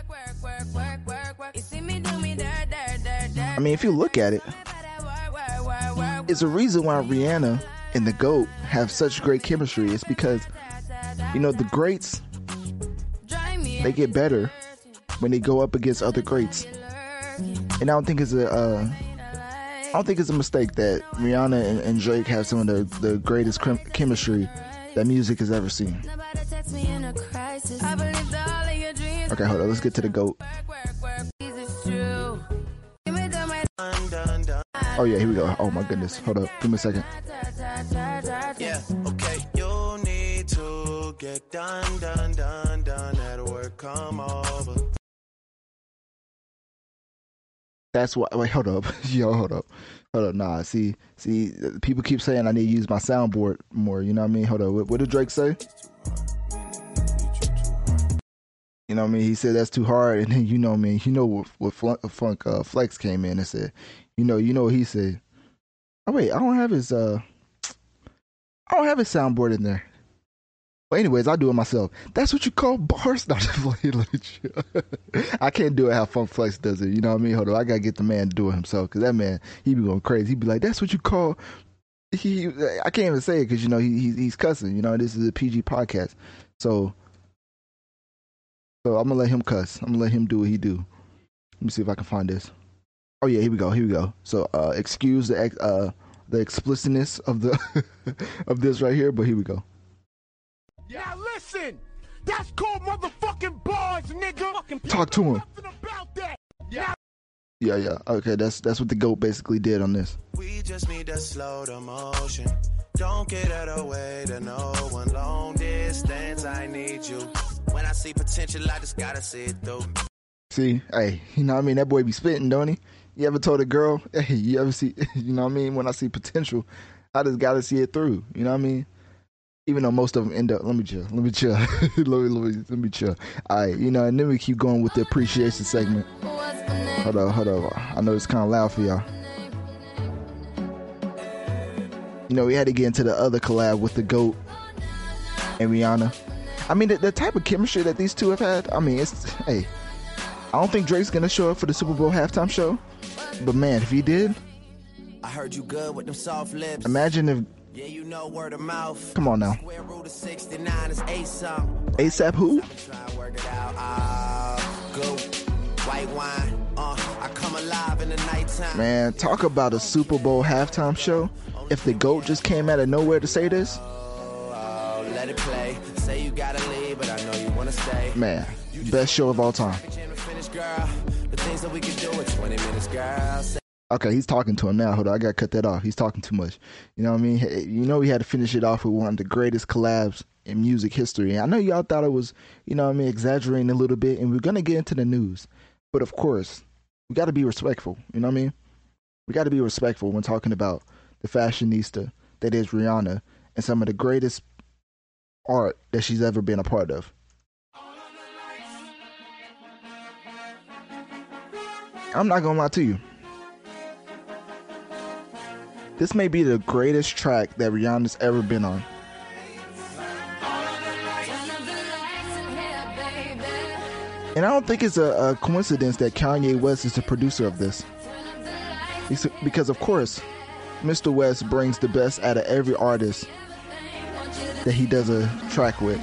I mean, if you look at it, it's a reason why Rihanna and the GOAT have such great chemistry. It's because, you know, the greats, they get better when they go up against other greats. And I don't think it's a mistake that Rihanna and Drake have some of the greatest chemistry that music has ever seen. Okay, hold on. Let's get to the GOAT. Oh yeah, here we go. Oh my goodness. Hold up. Give me a second. Yeah, okay. You need to get done at work. Come over. That's why. Wait, hold up. Yo, hold up. Nah, see. People keep saying I need to use my soundboard more. You know what I mean? Hold up. What did Drake say? You know what I mean? He said that's too hard, and then you know what I mean. You know what Funk Flex came in and said. You know what he said. Oh wait, I don't have his soundboard in there. But anyways, I'll do it myself. That's what you call bars? Not I can't do it how Funk Flex does it. You know what I mean? Hold on, I gotta get the man to do it himself, because that man, he be going crazy. He be like, "That's what you call." I can't even say it because you know he's cussing. You know, this is a PG podcast, so I'm gonna let him cuss. I'm gonna let him do what he do. Let me see if I can find this. Oh yeah, here we go. So excuse the explicitness of the of this right here, but here we go. Now listen, that's called motherfucking bars, nigga. Talk to him. About that. Yeah. Okay, that's what the GOAT basically did on this. We just need to slow the motion. Don't get out of the way to no one. Long distance, I need you. When I see potential, I just gotta see it through. See, hey, you know what I mean? That boy be spitting, don't he? You ever told a girl, hey, you ever see, you know what I mean? When I see potential, I just gotta see it through. You know what I mean? Even though most of them end up, let me chill. let me chill. All right, you know, and then we keep going with the appreciation segment. Hold on. I know it's kind of loud for y'all. You know, we had to get into the other collab with the GOAT and Rihanna. I mean, the type of chemistry that these two have had, I mean, hey, I don't think Drake's gonna show up for the Super Bowl halftime show, but man, if he did, I heard you good with them soft lips. Imagine if. Yeah, you know word of mouth. Come on now. Square root of 69 is ASAP. ASAP who? Try to work it out. Go white wine. I come alive in the nighttime. Man, talk about a Super Bowl halftime show. If the GOAT just came out of nowhere to say this. Oh, let it play. Say you gotta leave, but I know you wanna stay. Man, best show of all time. The things that we can do in 20 minutes, girl. Okay, he's talking to him now. Hold on, I gotta cut that off. He's talking too much. You know what I mean? You know, we had to finish it off with one of the greatest collabs in music history. And I know y'all thought it was, you know what I mean, exaggerating a little bit. And we're gonna get into the news. But of course, we gotta be respectful. You know what I mean? We gotta be respectful when talking about the fashionista that is Rihanna and some of the greatest art that she's ever been a part of. I'm not gonna lie to you. This may be the greatest track that Rihanna's ever been on. And I don't think it's a coincidence that Kanye West is the producer of this. Because, of course, Mr. West brings the best out of every artist that he does a track with.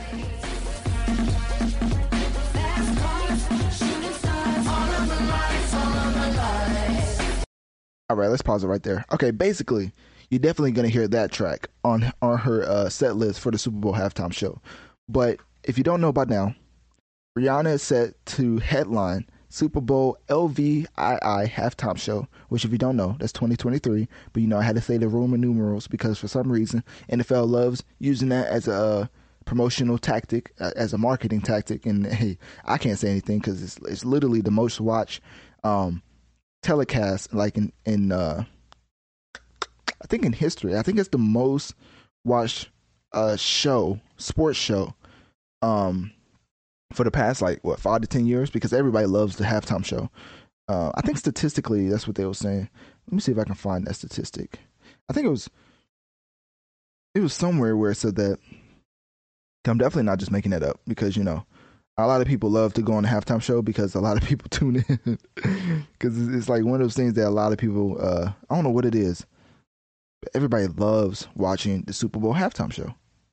All right, let's pause it right there. Okay, basically, you're definitely going to hear that track on her set list for the Super Bowl halftime show. But if you don't know by now, Rihanna is set to headline Super Bowl LVII halftime show, which if you don't know, that's 2023. But I had to say the Roman numerals because for some reason NFL loves using that as a promotional tactic, as a marketing tactic. And hey, I can't say anything because it's literally the most watched telecast, like in I think in history. I think it's the most watched sports show for the past 5 to 10 years, because everybody loves the halftime show. I think statistically that's what they were saying. Let me see if I can find that statistic. I think it was somewhere where it said that. I'm definitely not just making that up, because a lot of people love to go on the halftime show because a lot of people tune in because it's like one of those things that a lot of people I don't know what it is, but everybody loves watching the Super Bowl halftime show.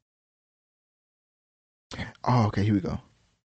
Oh, okay, here we go.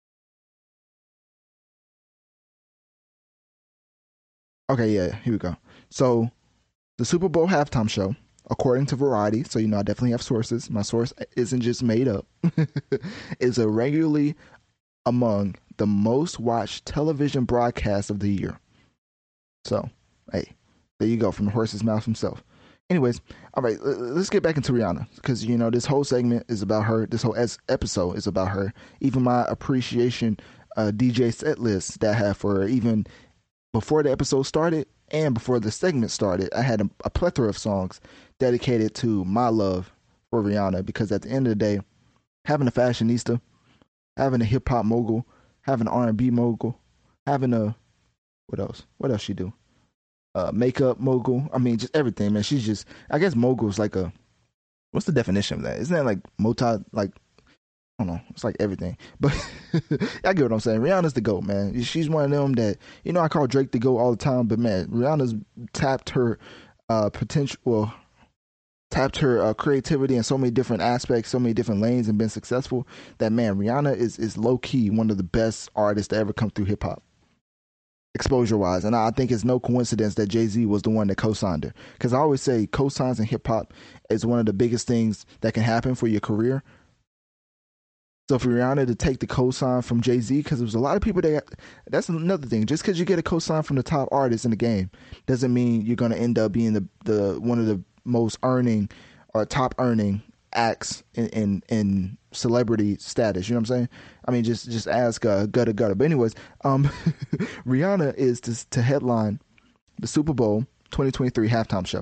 Okay, yeah, here we go. So, the Super Bowl halftime show, according to Variety, so I definitely have sources. My source isn't just made up. Is a regularly among the most watched television broadcasts of the year. So, hey, there you go, from the horse's mouth himself. Anyways, all right, let's get back into Rihanna, because this whole segment is about her. This whole episode is about her. Even my appreciation DJ set list that I have for her, even before the episode started and before the segment started, I had a plethora of songs dedicated to my love for Rihanna, because at the end of the day, having a fashionista, having a hip hop mogul, having an R&B mogul, having a what else she do? Makeup mogul. I mean, just everything, man. She's just, I guess mogul is like what's the definition of that? Isn't that like I don't know. It's like everything. But I get what I'm saying. Rihanna's the GOAT, man. She's one of them that, I call Drake the GOAT all the time, but man, Rihanna's tapped her potential, tapped her creativity in so many different aspects, so many different lanes, and been successful that, man, Rihanna is low-key one of the best artists to ever come through hip-hop, exposure-wise. And I think it's no coincidence that Jay-Z was the one that co-signed her. Because I always say co-signs in hip-hop is one of the biggest things that can happen for your career. So for Rihanna to take the cosign from Jay-Z, because there was a lot of people that's another thing. Just because you get a cosign from the top artist in the game doesn't mean you're going to end up being the one of the most earning or top earning acts in celebrity status. You know what I'm saying? I mean, just ask Gutter. But anyways, Rihanna is to headline the Super Bowl 2023 halftime show.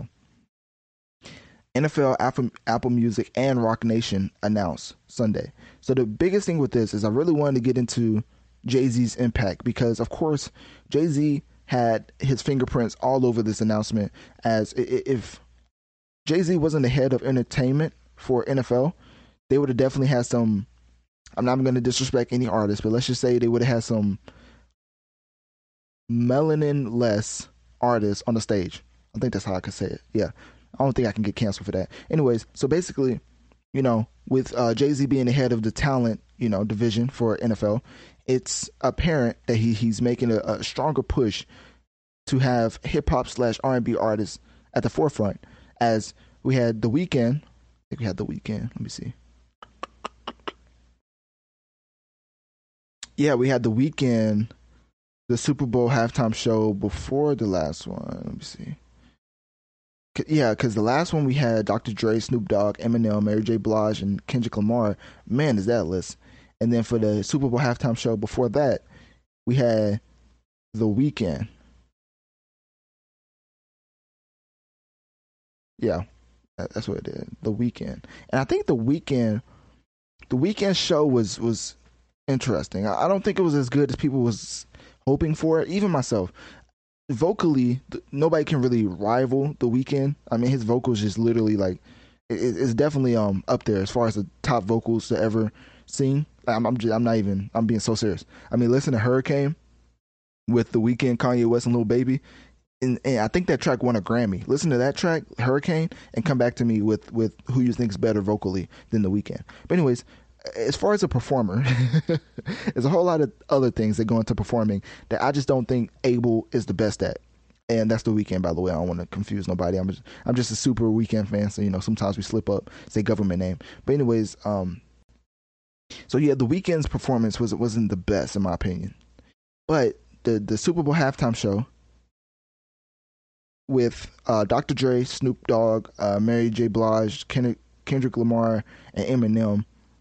NFL, Apple Music, and Rock Nation announced Sunday. So the biggest thing with this is I really wanted to get into Jay-Z's impact, because, of course, Jay-Z had his fingerprints all over this announcement. As if Jay-Z wasn't the head of entertainment for NFL, they would have definitely had some, I'm not going to disrespect any artist, but let's just say they would have had some melanin-less artists on the stage. I think that's how I could say it. Yeah. I don't think I can get canceled for that. Anyways, so basically, with Jay-Z being the head of the talent, division for NFL, it's apparent that he's making a stronger push to have hip-hop / R&B artists at the forefront. As we had The Weeknd. I think we had The Weeknd. Let me see. Yeah, we had The Weeknd, the Super Bowl halftime show before the last one. Let me see. Yeah, because the last one we had Dr. Dre, Snoop Dogg, Eminem, Mary J. Blige, and Kendrick Lamar. Man, is that a list. And then for the Super Bowl halftime show before that, we had The Weeknd. Yeah, that's what it did. The Weeknd. And I think the Weeknd show was interesting. I don't think it was as good as people was hoping for it. Even myself. Vocally, nobody can really rival The Weeknd. I mean, his vocals just literally it's definitely up there as far as the top vocals to ever sing. I'm being so serious. I mean, listen to Hurricane with The Weeknd, Kanye West, and Lil Baby, and I think that track won a Grammy. Listen to that track, Hurricane, and come back to me with who you think's better vocally than The Weeknd. But anyways, as far as a performer, there's a whole lot of other things that go into performing that I just don't think Abel is the best at. And that's The Weeknd, by the way. I don't want to confuse nobody. I'm just a super Weeknd fan, so sometimes we slip up, say government name. But anyways, so yeah, The Weeknd's performance wasn't the best in my opinion. But the Super Bowl halftime show with Dr. Dre, Snoop Dogg, Mary J. Blige, Kendrick Lamar, and Eminem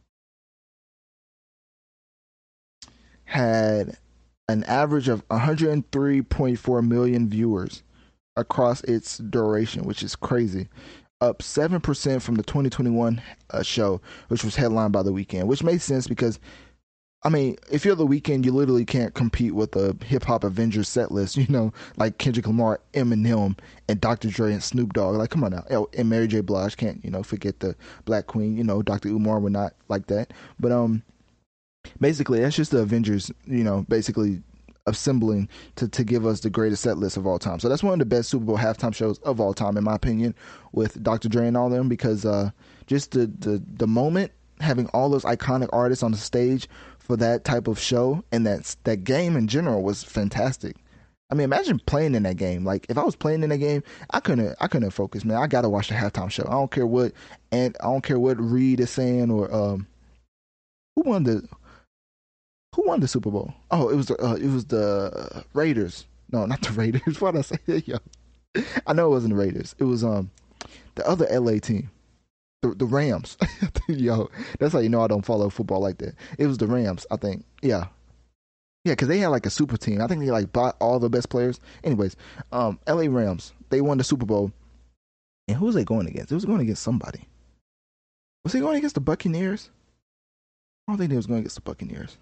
had an average of 103.4 million viewers across its duration, which is crazy. Up 7% from the 2021 show, which was headlined by The Weeknd, which made sense because, I mean, if you're The Weeknd, you literally can't compete with a hip-hop Avengers set list, like Kendrick Lamar, Eminem, and Dr. Dre and Snoop Dogg. Like, come on now. And Mary J. Blige, can't, forget the Black Queen. Dr. Umar would not like that. But, basically, that's just the Avengers, basically assembling to give us the greatest set list of all time. So that's one of the best Super Bowl halftime shows of all time, in my opinion, with Dr. Dre and all them, because just the moment, having all those iconic artists on the stage for that type of show, and that game in general was fantastic. I mean, imagine playing in that game. Like, if I was playing in that game, I couldn't focus, man. I gotta watch the halftime show. I don't care what Reed is saying or who won the Super Bowl? Oh, it was the Raiders. No, not the Raiders. Why did I say that? Yo, I know it wasn't the Raiders. It was the other LA team, the Rams. Yo, that's how you know I don't follow football like that. It was the Rams, I think. Yeah, because they had like a super team. I think they like bought all the best players. Anyways, LA Rams, they won the Super Bowl. And who was they going against? It was going against somebody. Was he going against the Buccaneers? I don't think they was going against the Buccaneers.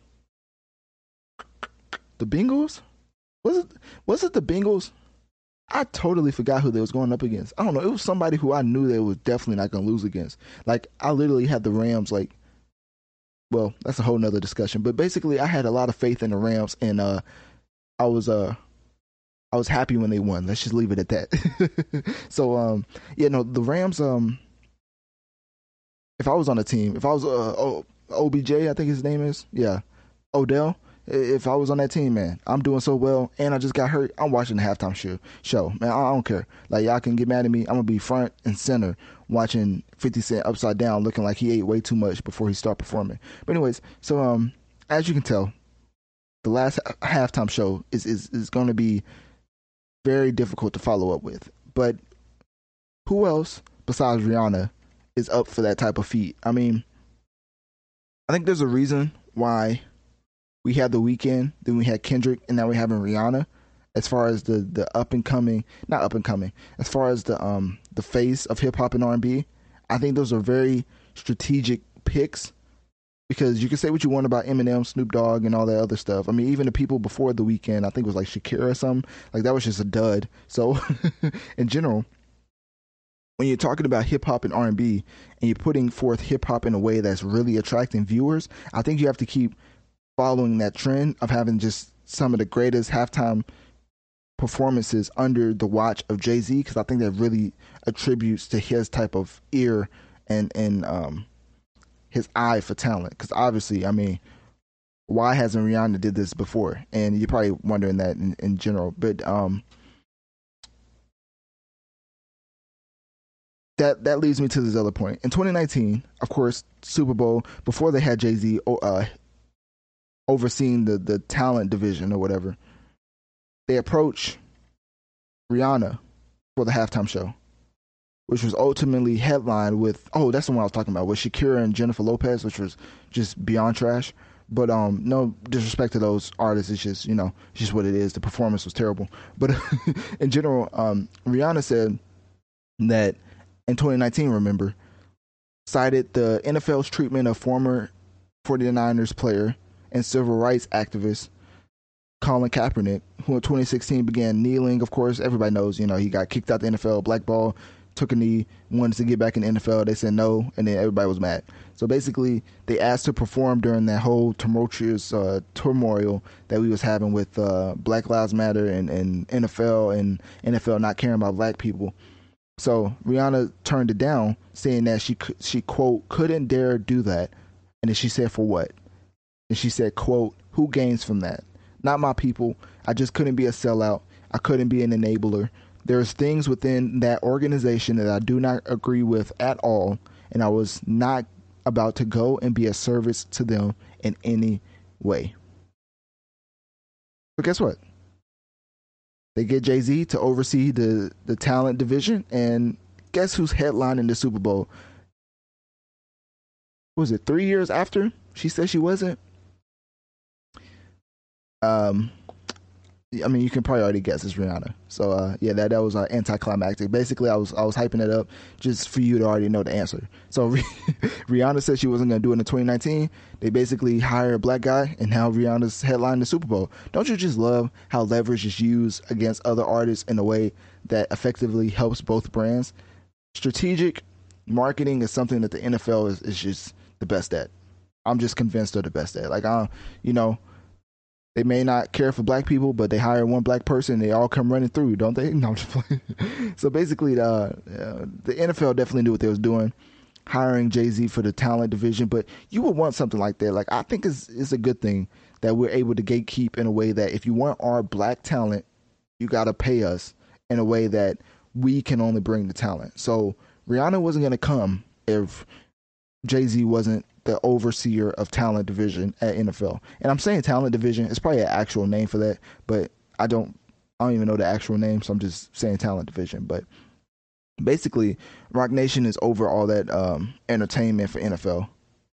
The Bengals? Was it the Bengals? I totally forgot who they was going up against. I don't know. It was somebody who I knew they was definitely not going to lose against. Like, I literally had the Rams, like, well, that's a whole nother discussion. But basically, I had a lot of faith in the Rams, and I was happy when they won. Let's just leave it at that. So, the Rams, if I was on a team, if I was OBJ, I think his name is, yeah, Odell. If I was on that team, man, I'm doing so well, and I just got hurt. I'm watching the halftime show, man. I don't care. Like, y'all can get mad at me. I'm gonna be front and center watching 50 Cent upside down, looking like he ate way too much before he started performing. But anyways, so as you can tell, the last halftime show is going to be very difficult to follow up with. But who else besides Rihanna is up for that type of feat? I mean, I think there's a reason why we had The Weeknd, then we had Kendrick, and now we're having Rihanna. As far as the not up and coming, as far as the face of hip hop and R&B, I think those are very strategic picks, because you can say what you want about Eminem, Snoop Dogg, and all that other stuff. I mean, even the people before The Weeknd, I think it was like Shakira or something, like that was just a dud. So in general, when you're talking about hip hop and R&B, and you're putting forth hip hop in a way that's really attracting viewers, I think you have to keep following that trend of having just some of the greatest halftime performances under the watch of Jay-Z, because I think that really attributes to his type of ear and his eye for talent. Because obviously, I mean, why hasn't Rihanna did this before? And you're probably wondering that in general. But that leads me to this other point. In 2019, of course, Super Bowl, before they had Jay-Z overseeing the talent division or whatever, they approached Rihanna for the halftime show, which was ultimately headlined with, that's the one I was talking about, with Shakira and Jennifer Lopez, which was just beyond trash. But no disrespect to those artists, it's just, it's just what it is. The performance was terrible. But in general, Rihanna said that in 2019, remember, cited the NFL's treatment of former 49ers player and civil rights activist Colin Kaepernick, who in 2016 began kneeling. Of course, everybody knows, he got kicked out the NFL, blackball, took a knee, wanted to get back in the NFL. They said no, and then everybody was mad. So basically, they asked to perform during that whole tumultuous turmoil that we was having with Black Lives Matter and NFL not caring about black people. So Rihanna turned it down, saying that she quote, couldn't dare do that. And then she said, for what? And she said, quote, who gains from that? Not my people. I just couldn't be a sellout. I couldn't be an enabler. There's things within that organization that I do not agree with at all, and I was not about to go and be a service to them in any way. But guess what? They get Jay-Z to oversee the talent division, and guess who's headlining the Super Bowl? What was it 3 years after she said she wasn't? I mean, you can probably already guess it's Rihanna. So yeah, that was anticlimactic. Basically, I was hyping it up just for you to already know the answer. So Rihanna said she wasn't going to do it in 2019. They basically hired a black guy, and now Rihanna's headlining the Super Bowl. Don't you just love how leverage is used against other artists in a way that effectively helps both brands? Strategic marketing is something that the NFL is just the best at. I'm just convinced they're the best at. Like, they may not care for black people, but they hire one black person, they all come running through, don't they? No, I'm just playing. So basically, the NFL definitely knew what they was doing, hiring Jay-Z for the talent division. But you would want something like that. Like, I think it's a good thing that we're able to gatekeep in a way that if you want our black talent, you got to pay us in a way that we can only bring the talent. So Rihanna wasn't going to come if Jay-Z wasn't the overseer of talent division at NFL. And I'm saying talent division, it's probably an actual name for that, but I don't even know the actual name, so I'm just saying talent division. But basically, Roc Nation is over all that entertainment for NFL.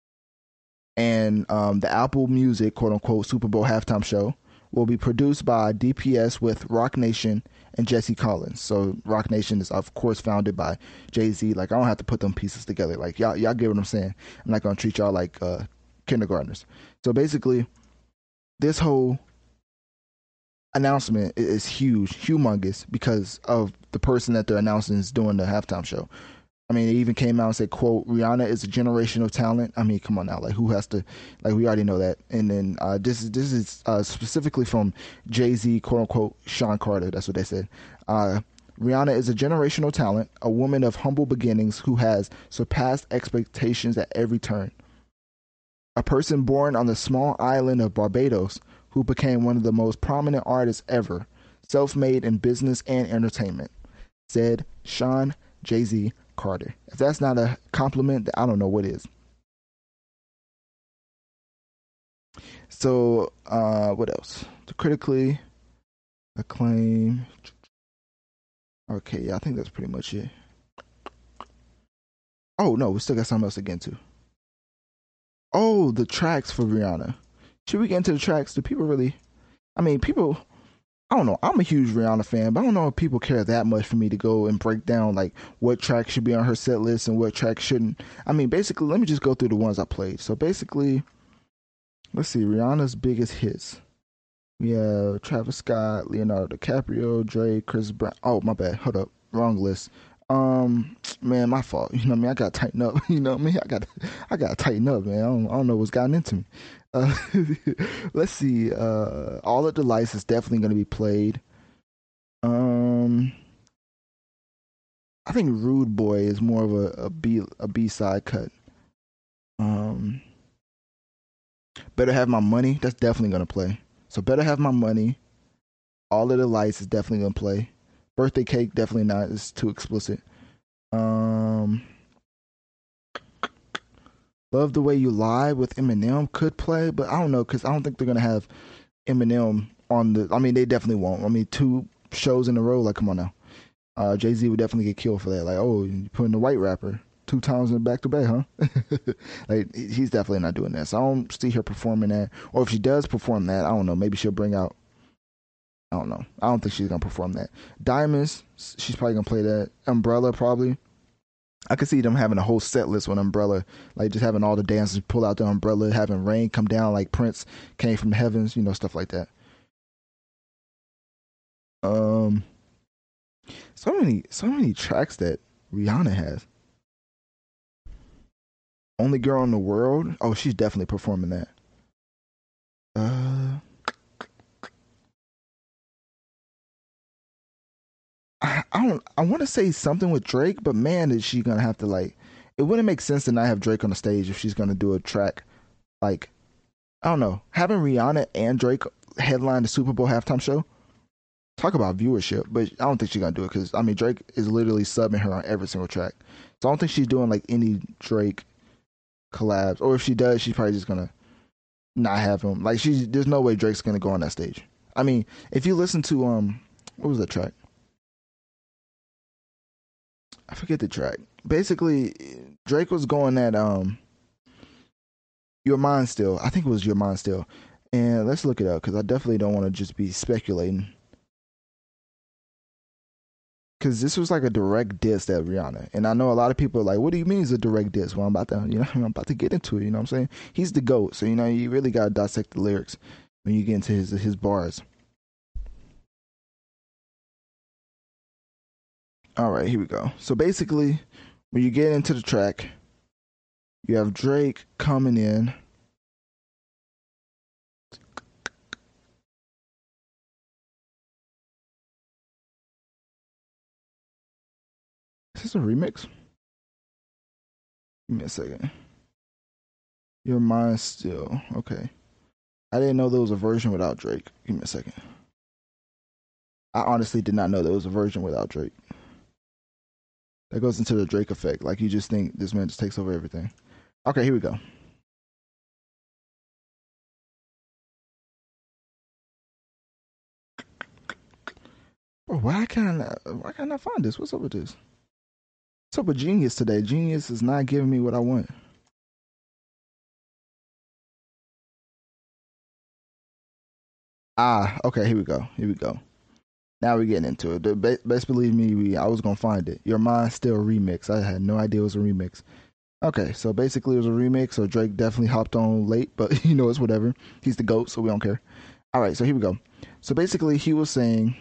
And the Apple Music, quote unquote, Super Bowl halftime show will be produced by DPS with Roc Nation and Jesse Collins. So Roc Nation is, of course, founded by Jay-Z. Like, I don't have to put them pieces together. Like, y'all get what I'm saying. I'm not going to treat y'all like kindergartners. So basically, this whole announcement is huge, humongous, because of the person that they're announcing is doing the halftime show. I mean, it even came out and said, quote, Rihanna is a generational talent. I mean, come on now. Like, who has to, like, we already know that. And then this is specifically from Jay-Z, quote unquote, Sean Carter. That's what they said. Rihanna is a generational talent, a woman of humble beginnings who has surpassed expectations at every turn. A person born on the small island of Barbados who became one of the most prominent artists ever, self-made in business and entertainment, said Sean Jay-Z Carter. If that's not a compliment, I don't know what is. So, what else? The critically acclaimed. Okay, yeah, I think that's pretty much it. Oh, no, we still got something else to get into. Oh, the tracks for Rihanna. Should we get into the tracks? Do people really... I mean, people... I don't know. I'm a huge Rihanna fan, but I don't know if people care that much for me to go and break down like what track should be on her set list and what track shouldn't. I mean, basically, let me just go through the ones I played. So basically, let's see, Rihanna's biggest hits. We have Travis Scott, Leonardo DiCaprio, Drake, Chris Brown. Oh, my bad. Hold up. Wrong list. Man, my fault. You know what I mean? I gotta tighten up. You know what I mean? I gotta tighten up, man. I don't know what's gotten into me. Let's see. All of the Lights is definitely going to be played. I think Rude Boy is more of a B-side cut. Better Have My Money, that's definitely going to play. So Better Have My Money. All of the Lights is definitely going to play. Birthday Cake, definitely not. It's too explicit. Love the Way You Lie with Eminem could play, but I don't know, because I don't think they're going to have Eminem on the... I mean, they definitely won't. I mean, 2 shows in a row, like, come on now. Jay-Z would definitely get killed for that. Like, oh, you putting the white rapper 2 times in back-to-back, huh? Like, he's definitely not doing that. So I don't see her performing that. Or if she does perform that, I don't know, maybe she'll bring out... I don't know. I don't think she's going to perform that. Diamonds, she's probably going to play that. Umbrella, probably. I could see them having a whole set list with Umbrella, like just having all the dancers pull out the umbrella, having rain come down like Prince came from the heavens, you know, stuff like that. So many tracks that Rihanna has. Only Girl in the World. Oh, she's definitely performing that. I want to say something with Drake, but man, is she gonna have to like? It wouldn't make sense to not have Drake on the stage if she's gonna do a track. Like, I don't know, having Rihanna and Drake headline the Super Bowl halftime show. Talk about viewership, but I don't think she's gonna do it because I mean Drake is literally subbing her on every single track, so I don't think she's doing like any Drake collabs. Or if she does, she's probably just gonna not have him. Like there's no way Drake's gonna go on that stage. I mean, if you listen to what was that track? I forget the track. Basically, Drake was going at Your Mind Still. I think it was Your Mind Still. And let's look it up because I definitely don't want to just be speculating. Because this was like a direct diss at Rihanna, and I know a lot of people are like, "What do you mean it's a direct diss?" Well, I'm about to get into it. You know what I'm saying? He's the GOAT, so you really gotta dissect the lyrics when you get into his bars. All right, here we go. So basically, when you get into the track, you have Drake coming in. Is this a remix? Give me a second. Your Mind Still. Okay. I didn't know there was a version without Drake. Give me a second. I honestly did not know there was a version without Drake. That goes into the Drake effect. Like, you just think this man just takes over everything. Okay, here we go. Bro, why can't I find this? What's up with this? What's up with Genius today? Genius is not giving me what I want. Okay, here we go. Now we're getting into it. Best believe me, I was going to find it. Your Mind Still remix. I had no idea it was a remix. Okay, so basically it was a remix, so Drake definitely hopped on late, but it's whatever. He's the GOAT, so we don't care. All right, so here we go. So basically he was saying,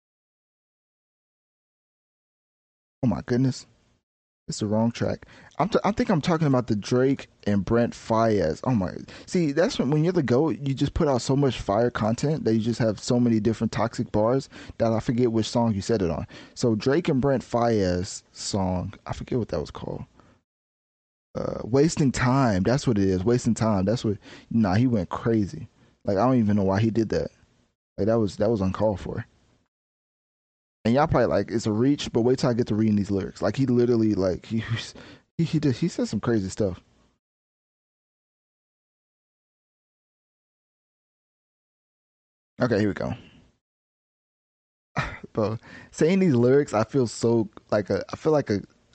oh my goodness. It's the wrong track. I think I'm talking about the Drake and Brent Faiyaz. Oh my! See, that's when you're the GOAT, you just put out so much fire content that you just have so many different toxic bars that I forget which song you said it on. So Drake and Brent Faiyaz song, I forget what that was called. Wasting Time. That's what it is. Wasting Time. That's what. Nah, he went crazy. Like, I don't even know why he did that. Like, that was uncalled for. And y'all probably like, it's a reach, but wait till I get to reading these lyrics. Like, he literally, like, he said some crazy stuff. Okay, here we go. Bro, saying these lyrics, I feel so like I feel like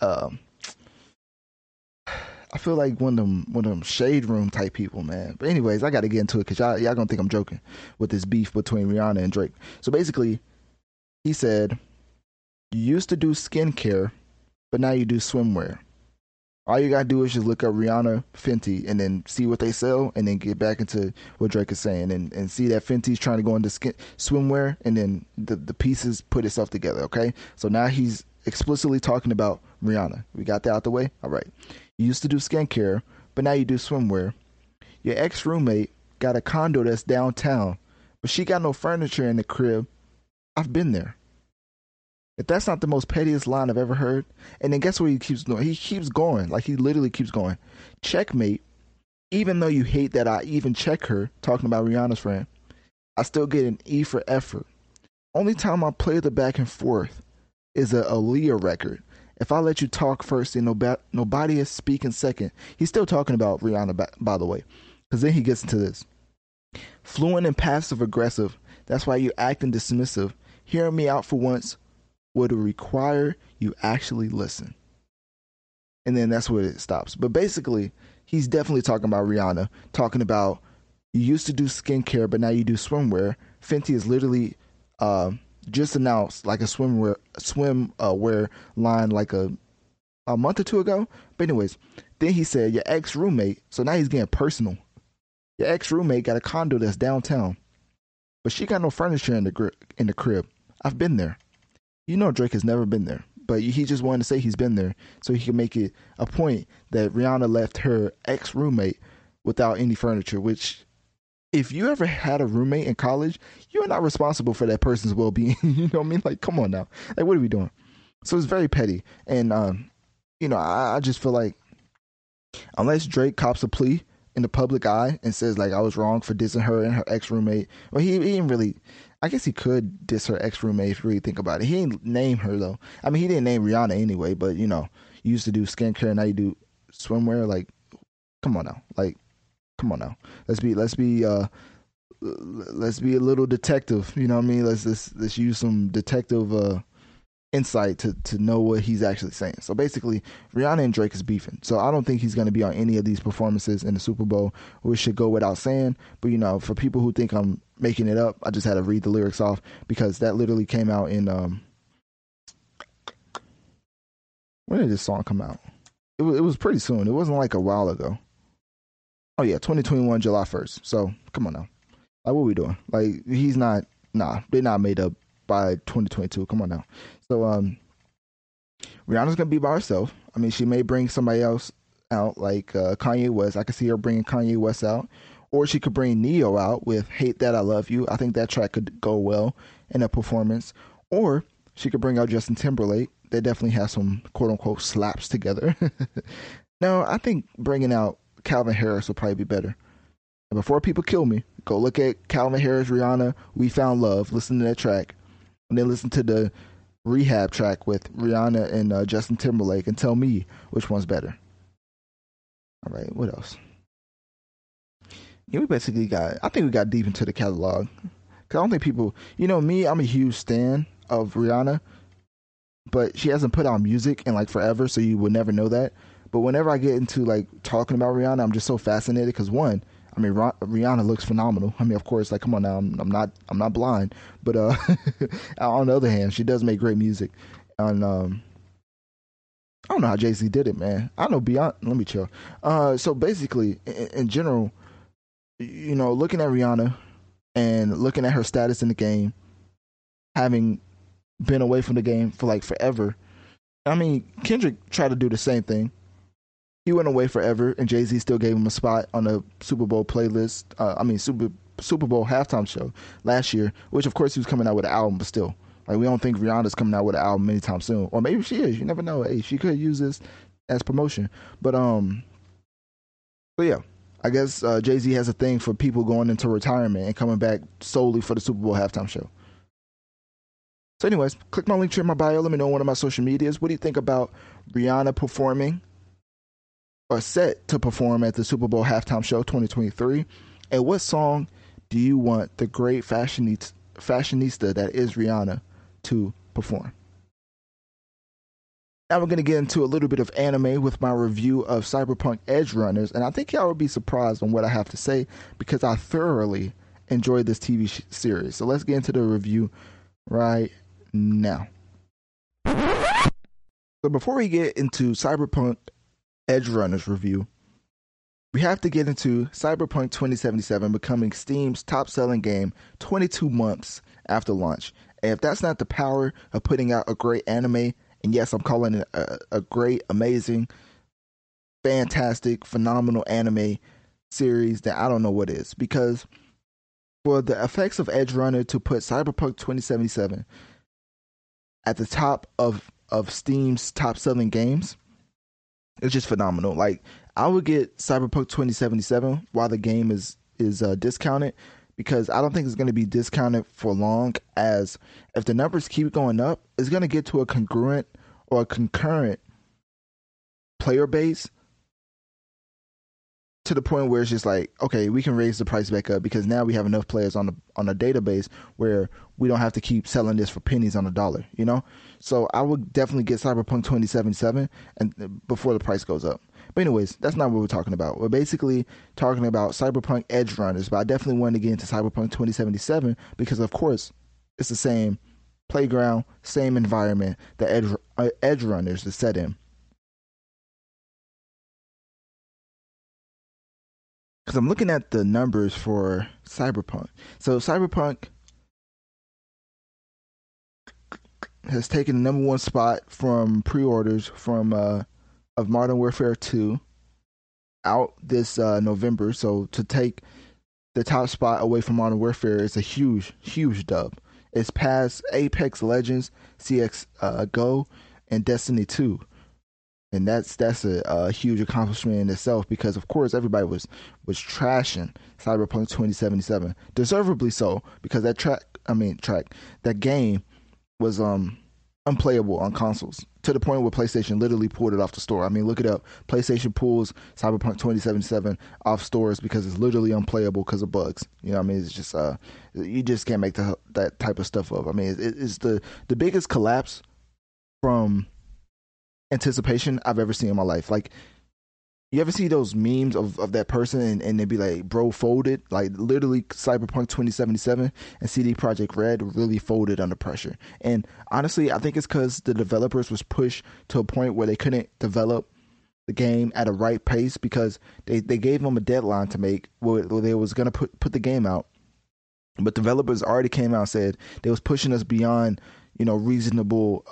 one of them shade room type people, man. But anyways, I got to get into it because y'all gonna think I'm joking with this beef between Rihanna and Drake. So basically, he said, you used to do skincare, but now you do swimwear. All you gotta do is just look up Rihanna, Fenty, and then see what they sell, and then get back into what Drake is saying, and see that Fenty's trying to go into swimwear, and then the pieces put itself together, okay? So now he's explicitly talking about Rihanna. We got that out the way? All right. You used to do skincare, but now you do swimwear. Your ex-roommate got a condo that's downtown, but she got no furniture in the crib. I've been there. If that's not the most pettiest line I've ever heard. And then guess what he keeps doing? He keeps going. Like, he literally keeps going. Checkmate. Even though you hate that I even check her, talking about Rihanna's friend, I still get an E for effort. Only time I play the back and forth is a Aaliyah record. If I let you talk first and nobody is speaking second. He's still talking about Rihanna, by the way. Because then he gets into this. Fluent and passive aggressive. That's why you're acting dismissive. Hearing me out for once would require you actually listen. And then that's where it stops. But basically, he's definitely talking about Rihanna, talking about you used to do skincare, but now you do swimwear. Fenty is literally just announced like a swimwear line like a month or two ago. But anyways, then he said your ex-roommate, so now he's getting personal. Your ex-roommate got a condo that's downtown, but she got no furniture in the crib. I've been there. Drake has never been there, but he just wanted to say he's been there so he can make it a point that Rihanna left her ex-roommate without any furniture, which if you ever had a roommate in college, you're not responsible for that person's well-being. You know what I mean? Like, come on now. Like, what are we doing? So it's very petty. And, I just feel like unless Drake cops a plea in the public eye and says, like, I was wrong for dissing her and her ex-roommate, well, he didn't really... I guess he could diss her ex-roommate if you really think about it. He didn't name her, though. I mean, he didn't name Rihanna anyway, but, you know, you used to do skincare, now you do swimwear. Like, come on now. Like, come on now. Let's be a little detective. You know what I mean? Let's use some detective insight to know what he's actually saying. So basically, Rihanna and Drake is beefing. So I don't think he's going to be on any of these performances in the Super Bowl, which should go without saying. But, you know, for people who think I'm making it up, I just had to read the lyrics off because that literally came out in when did this song come out? It was pretty soon. It wasn't like a while ago. Oh yeah, 2021 July 1st. So come on now. Like, what are we doing? Like, they're not made up by 2022. Come on now. So Rihanna's gonna be by herself. I mean, she may bring somebody else out, like Kanye West. I could see her bringing Kanye West out, or she could bring Neo out with "Hate That I Love You." I think that track could go well in a performance. Or she could bring out Justin Timberlake. They definitely have some quote unquote slaps together. No, I think bringing out Calvin Harris will probably be better. And before people kill me, go look at Calvin Harris, Rihanna, "We Found Love." Listen to that track, and then listen to the Rehab track with Rihanna and Justin Timberlake, and tell me which one's better. All right, what else? Yeah, we basically I think we got deep into the catalog. Cause I don't think people, you know me, I'm a huge stan of Rihanna, but she hasn't put out music in like forever, so you would never know that. But whenever I get into like talking about Rihanna, I'm just so fascinated because one, I mean, Rihanna looks phenomenal. I mean, of course, like, come on now, I'm not blind, but on the other hand, she does make great music. And I don't know how Jay-Z did it, man. I know Beyonce. Let me chill. So basically, in general, you know, looking at Rihanna and looking at her status in the game, having been away from the game for like forever. I mean, Kendrick tried to do the same thing. He went away forever, and Jay-Z still gave him a spot on the Super Bowl playlist. Super Bowl halftime show last year, which of course he was coming out with an album, but still, like, we don't think Rihanna's coming out with an album anytime soon, or maybe she is. You never know. Hey, she could use this as promotion, but yeah, I guess Jay-Z has a thing for people going into retirement and coming back solely for the Super Bowl halftime show. So, anyways, click my link tree in my bio. Let me know on one of my social medias. What do you think about Rihanna performing, or set to perform, at the Super Bowl halftime show 2023? And what song do you want the great fashionista that is Rihanna to perform? Now we're going to get into a little bit of anime with my review of Cyberpunk Edgerunners, and I think y'all will be surprised on what I have to say because I thoroughly enjoyed this TV series. So let's get into the review right now. So before we get into Cyberpunk Edgerunners review, we have to get into Cyberpunk 2077 becoming Steam's top-selling game 22 months after launch. And if that's not the power of putting out a great anime, and yes, I'm calling it a great, amazing, fantastic, phenomenal anime series, then I don't know what is. Because for the effects of Edgerunner to put Cyberpunk 2077 at the top of Steam's top-selling games, it's just phenomenal. Like, I would get Cyberpunk 2077 while the game is discounted, because I don't think it's going to be discounted for long, as if the numbers keep going up, it's going to get to a congruent or a concurrent player base to the point where it's just like, okay, we can raise the price back up because now we have enough players on a database where we don't have to keep selling this for pennies on the dollar, you know? So I would definitely get Cyberpunk 2077 and before the price goes up. But anyways, that's not what we're talking about. We're basically talking about Cyberpunk Edgerunners, but I definitely wanted to get into Cyberpunk 2077 because, of course, it's the same playground, same environment that Edgerunners is set in. Because I'm looking at the numbers for Cyberpunk. So Cyberpunk has taken the number one spot from pre-orders from of Modern Warfare 2 out this November. So to take the top spot away from Modern Warfare is a huge, huge dub. It's past Apex Legends, CS:GO, and Destiny 2. And that's a huge accomplishment in itself because, of course, everybody was trashing Cyberpunk 2077. Deservedly so, because that track that game was unplayable on consoles to the point where PlayStation literally pulled it off the store. I mean, look it up. PlayStation pulls Cyberpunk 2077 off stores because it's literally unplayable because of bugs. You know what I mean? It's just you just can't make that type of stuff up. I mean, it's the biggest collapse from anticipation I've ever seen in my life. Like, you ever see those memes of that person and they'd be like, bro, folded? Like, literally, Cyberpunk 2077 and CD Projekt Red really folded under pressure. And honestly, I think it's because the developers was pushed to a point where they couldn't develop the game at a right pace because they gave them a deadline to make where they was going to put the game out. But developers already came out and said they was pushing us beyond, reasonable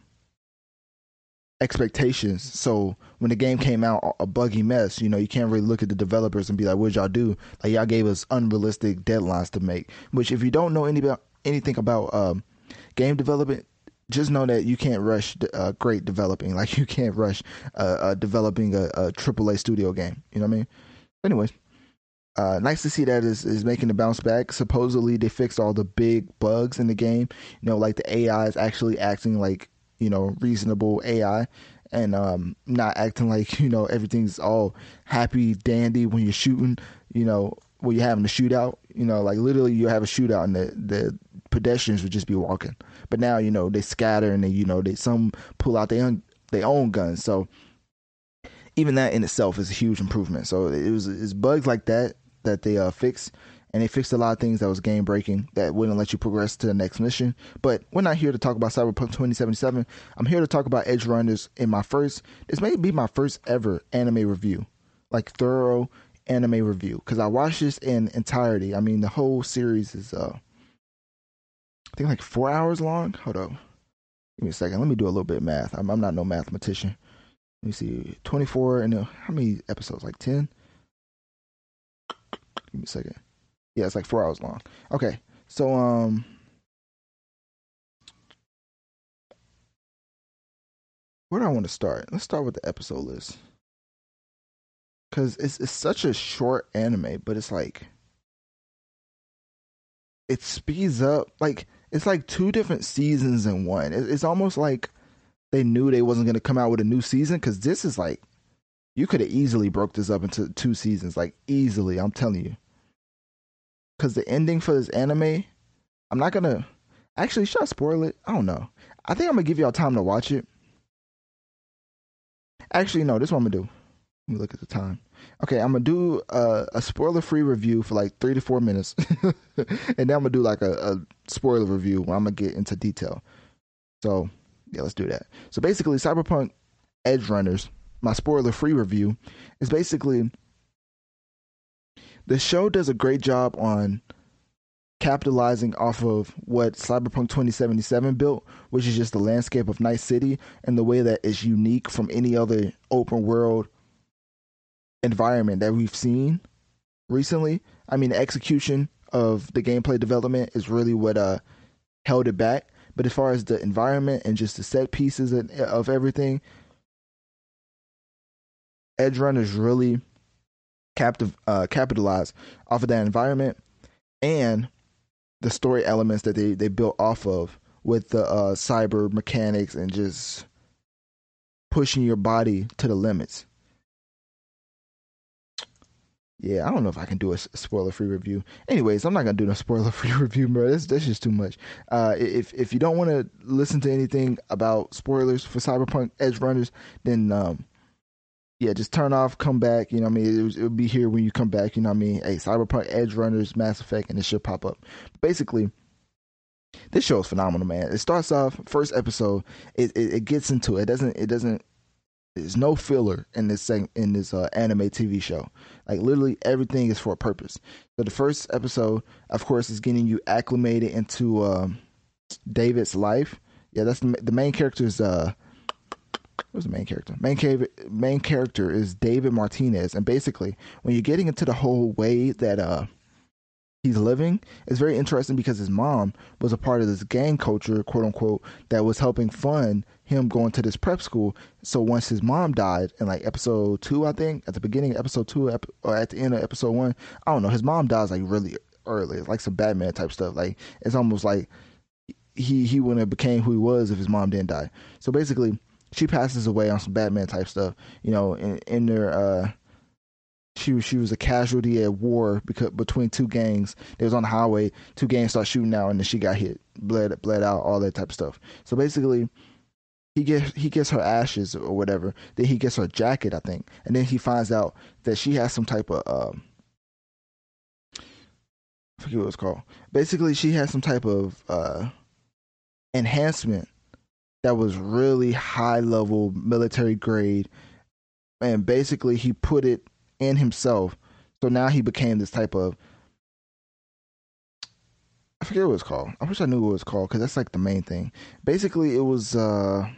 expectations. So when the game came out a buggy mess, you can't really look at the developers and be like, what'd y'all do? Like, y'all gave us unrealistic deadlines to make, which if you don't know anything about game development, just know that you can't rush great developing. Like, you can't rush developing a AAA studio game. You know what I mean? Anyways, nice to see that is making the bounce back. Supposedly they fixed all the big bugs in the game. Like the AI is actually acting like reasonable AI and not acting like everything's all happy dandy when you're shooting, when you're having a shootout, like literally you have a shootout and the pedestrians would just be walking, but now they scatter and they some pull out their own guns. So even that in itself is a huge improvement. So it's bugs like that they fixed. And they fixed a lot of things that was game breaking that wouldn't let you progress to the next mission. But we're not here to talk about Cyberpunk 2077. I'm here to talk about Edgerunners this may be my first ever anime review, like thorough anime review. Because I watched this in entirety. I mean, the whole series is, I think like 4 hours long. Hold on. Give me a second. Let me do a little bit of math. I'm not no mathematician. Let me see. 24 and how many episodes? Like 10? Give me a second. Yeah, it's like 4 hours long. Okay, so where do I want to start? Let's start with the episode list, because it's such a short anime, but it's like it speeds up. Like, it's like 2 different seasons in one. It's almost like they knew they wasn't going to come out with a new season, because this is like, you could have easily broke this up into 2 seasons, like easily. I'm telling you. Because the ending for this anime, I'm not going to... Actually, should I spoil it? I don't know. I think I'm going to give y'all time to watch it. Actually, no, this is what I'm going to do. Let me look at the time. Okay, I'm going to do a spoiler-free review for like 3 to 4 minutes. And then I'm going to do like a spoiler review where I'm going to get into detail. So, yeah, let's do that. So basically, Cyberpunk Edgerunners, my spoiler-free review, is basically... The show does a great job on capitalizing off of what Cyberpunk 2077 built, which is just the landscape of Night City and the way that it's unique from any other open world environment that we've seen recently. I mean, the execution of the gameplay development is really what held it back. But as far as the environment and just the set pieces of everything, Edgerunners really capitalize off of that environment and the story elements that they built off of with the cyber mechanics and just pushing your body to the limits. Yeah, I don't know if I can do a spoiler-free review. Anyways, I'm not gonna do no spoiler-free review, bro. That's just too much. If you don't want to listen to anything about spoilers for Cyberpunk Edgerunners, then yeah, just turn off, come back, you know what I mean? It'll be here when you come back, you know what I mean? Hey, Cyberpunk Edgerunners, Mass Effect, and it should pop up. Basically, this show is phenomenal, man. It starts off, first episode, it gets into it. There's no filler in this anime TV show. Like, literally everything is for a purpose. So the first episode, of course, is getting you acclimated into David's life. Yeah, that's the main character is what's the main character? Main character is David Martinez, and basically, when you're getting into the whole way that he's living, it's very interesting because his mom was a part of this gang culture, quote unquote, that was helping fund him going to this prep school. So once his mom died in like episode 2, I think, at the beginning of episode 2 or at the end of episode 1, I don't know, his mom dies like really early. It's like some Batman type stuff. Like it's almost like he wouldn't have became who he was if his mom didn't die. So basically, she passes away on some Batman type stuff. You know, in their she was a casualty at war because between two gangs. They was on the highway. Two gangs start shooting out, and then she got hit, bled out, all that type of stuff. So basically, he gets her ashes or whatever. Then he gets her jacket, I think, and then he finds out that she has some type of I forget what it's called. Basically, she has some type of enhancement that was really high level military grade, and basically he put it in himself. So now he became this type of, I forget what it's called. I wish I knew what it's called because that's like the main thing. Basically, it was I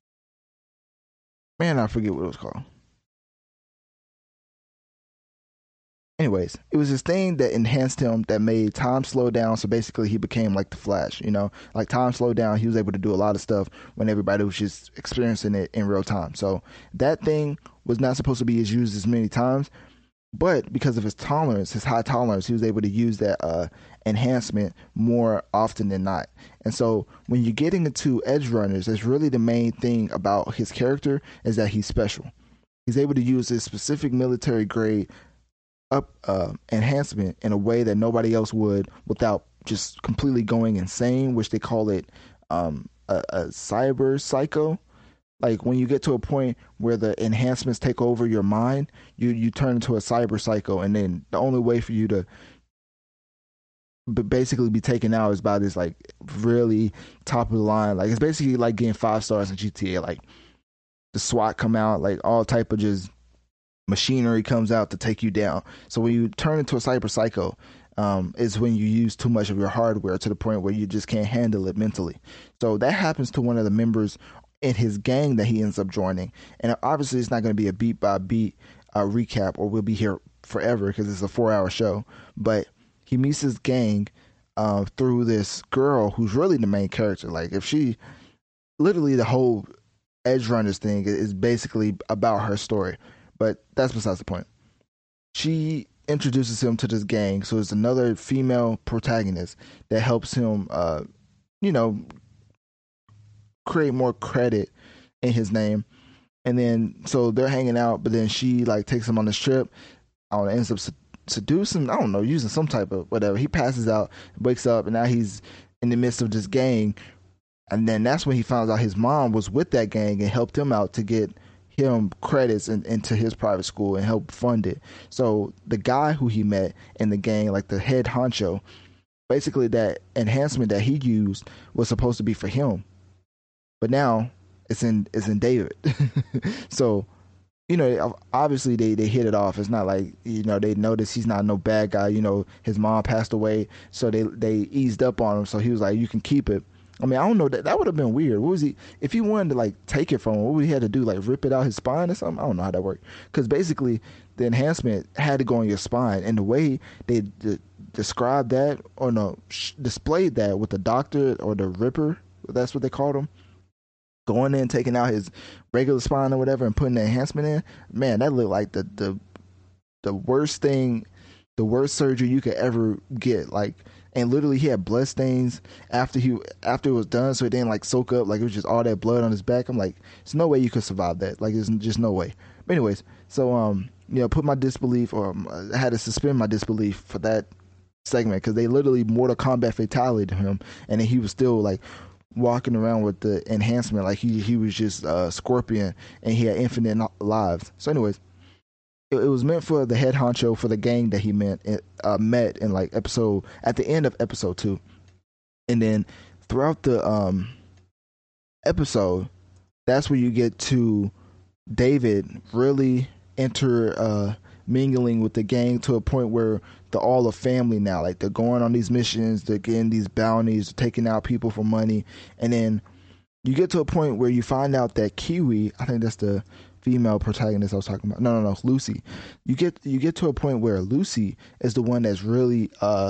forget what it was called. Anyways, it was this thing that enhanced him, that made time slow down. So basically, he became like the Flash. You know, like time slowed down. He was able to do a lot of stuff when everybody was just experiencing it in real time. So that thing was not supposed to be used as many times, but because of his tolerance, his high tolerance, he was able to use that enhancement more often than not. And so when you're getting into Edge Runners, that's really the main thing about his character, is that he's special. He's able to use this specific military grade enhancement in a way that nobody else would, without just completely going insane, which they call it a cyber psycho. Like when you get to a point where the enhancements take over your mind, you turn into a cyber psycho, and then the only way for you to basically be taken out is by this like really top of the line. Like it's basically like getting 5 stars in GTA. Like the SWAT come out, like all type of just machinery comes out to take you down. So when you turn into a cyber psycho, is when you use too much of your hardware to the point where you just can't handle it mentally. So that happens to one of the members in his gang that he ends up joining. And obviously it's not going to be a beat by beat recap, or we'll be here forever because it's a 4-hour show. But he meets his gang through this girl who's really the main character. Like if she, literally the whole Edge Runners thing is basically about her story. But that's besides the point. She introduces him to this gang, so it's another female protagonist that helps him, create more credit in his name. And then, so they're hanging out, but then she like takes him on this trip. I don't know, ends up seducing, I don't know, using some type of whatever. He passes out, wakes up, and now he's in the midst of this gang. And then that's when he finds out his mom was with that gang and helped him out to get him credits into his private school and help fund it. So the guy who he met in the gang, like the head honcho, basically that enhancement that he used was supposed to be for him, but now it's in David. So obviously they hit it off. It's not like they notice he's not no bad guy. His mom passed away, so they eased up on him. So he was like, you can keep it. I mean, I don't know, that would have been weird. What was he, if he wanted to like take it from him, what would he have to do? Like rip it out his spine or something? I don't know how that worked. Because basically the enhancement had to go on your spine, and the way they described that, or no, displayed that with the doctor or the ripper, that's what they called him, going in, taking out his regular spine or whatever and putting the enhancement in, man, that looked like the worst thing, the worst surgery you could ever get. Like, and literally he had blood stains after it was done, so it didn't like soak up. Like it was just all that blood on his back. I'm like, there's no way you could survive that. Like there's just no way. But anyways, so put my disbelief, or I had to suspend my disbelief for that segment, because they literally Mortal Kombat fatality to him, and then he was still like walking around with the enhancement like he was just Scorpion, and he had infinite lives. So anyways, it was meant for the head honcho for the gang that he met in like at the end of episode 2. And then throughout the episode, that's where you get to David really mingling with the gang to a point where they're all a family now. Like they're going on these missions, they're getting these bounties, taking out people for money. And then you get to a point where you find out that Kiwi, I think that's the female protagonist I was talking about. No, Lucy. You get to a point where Lucy is the one that's really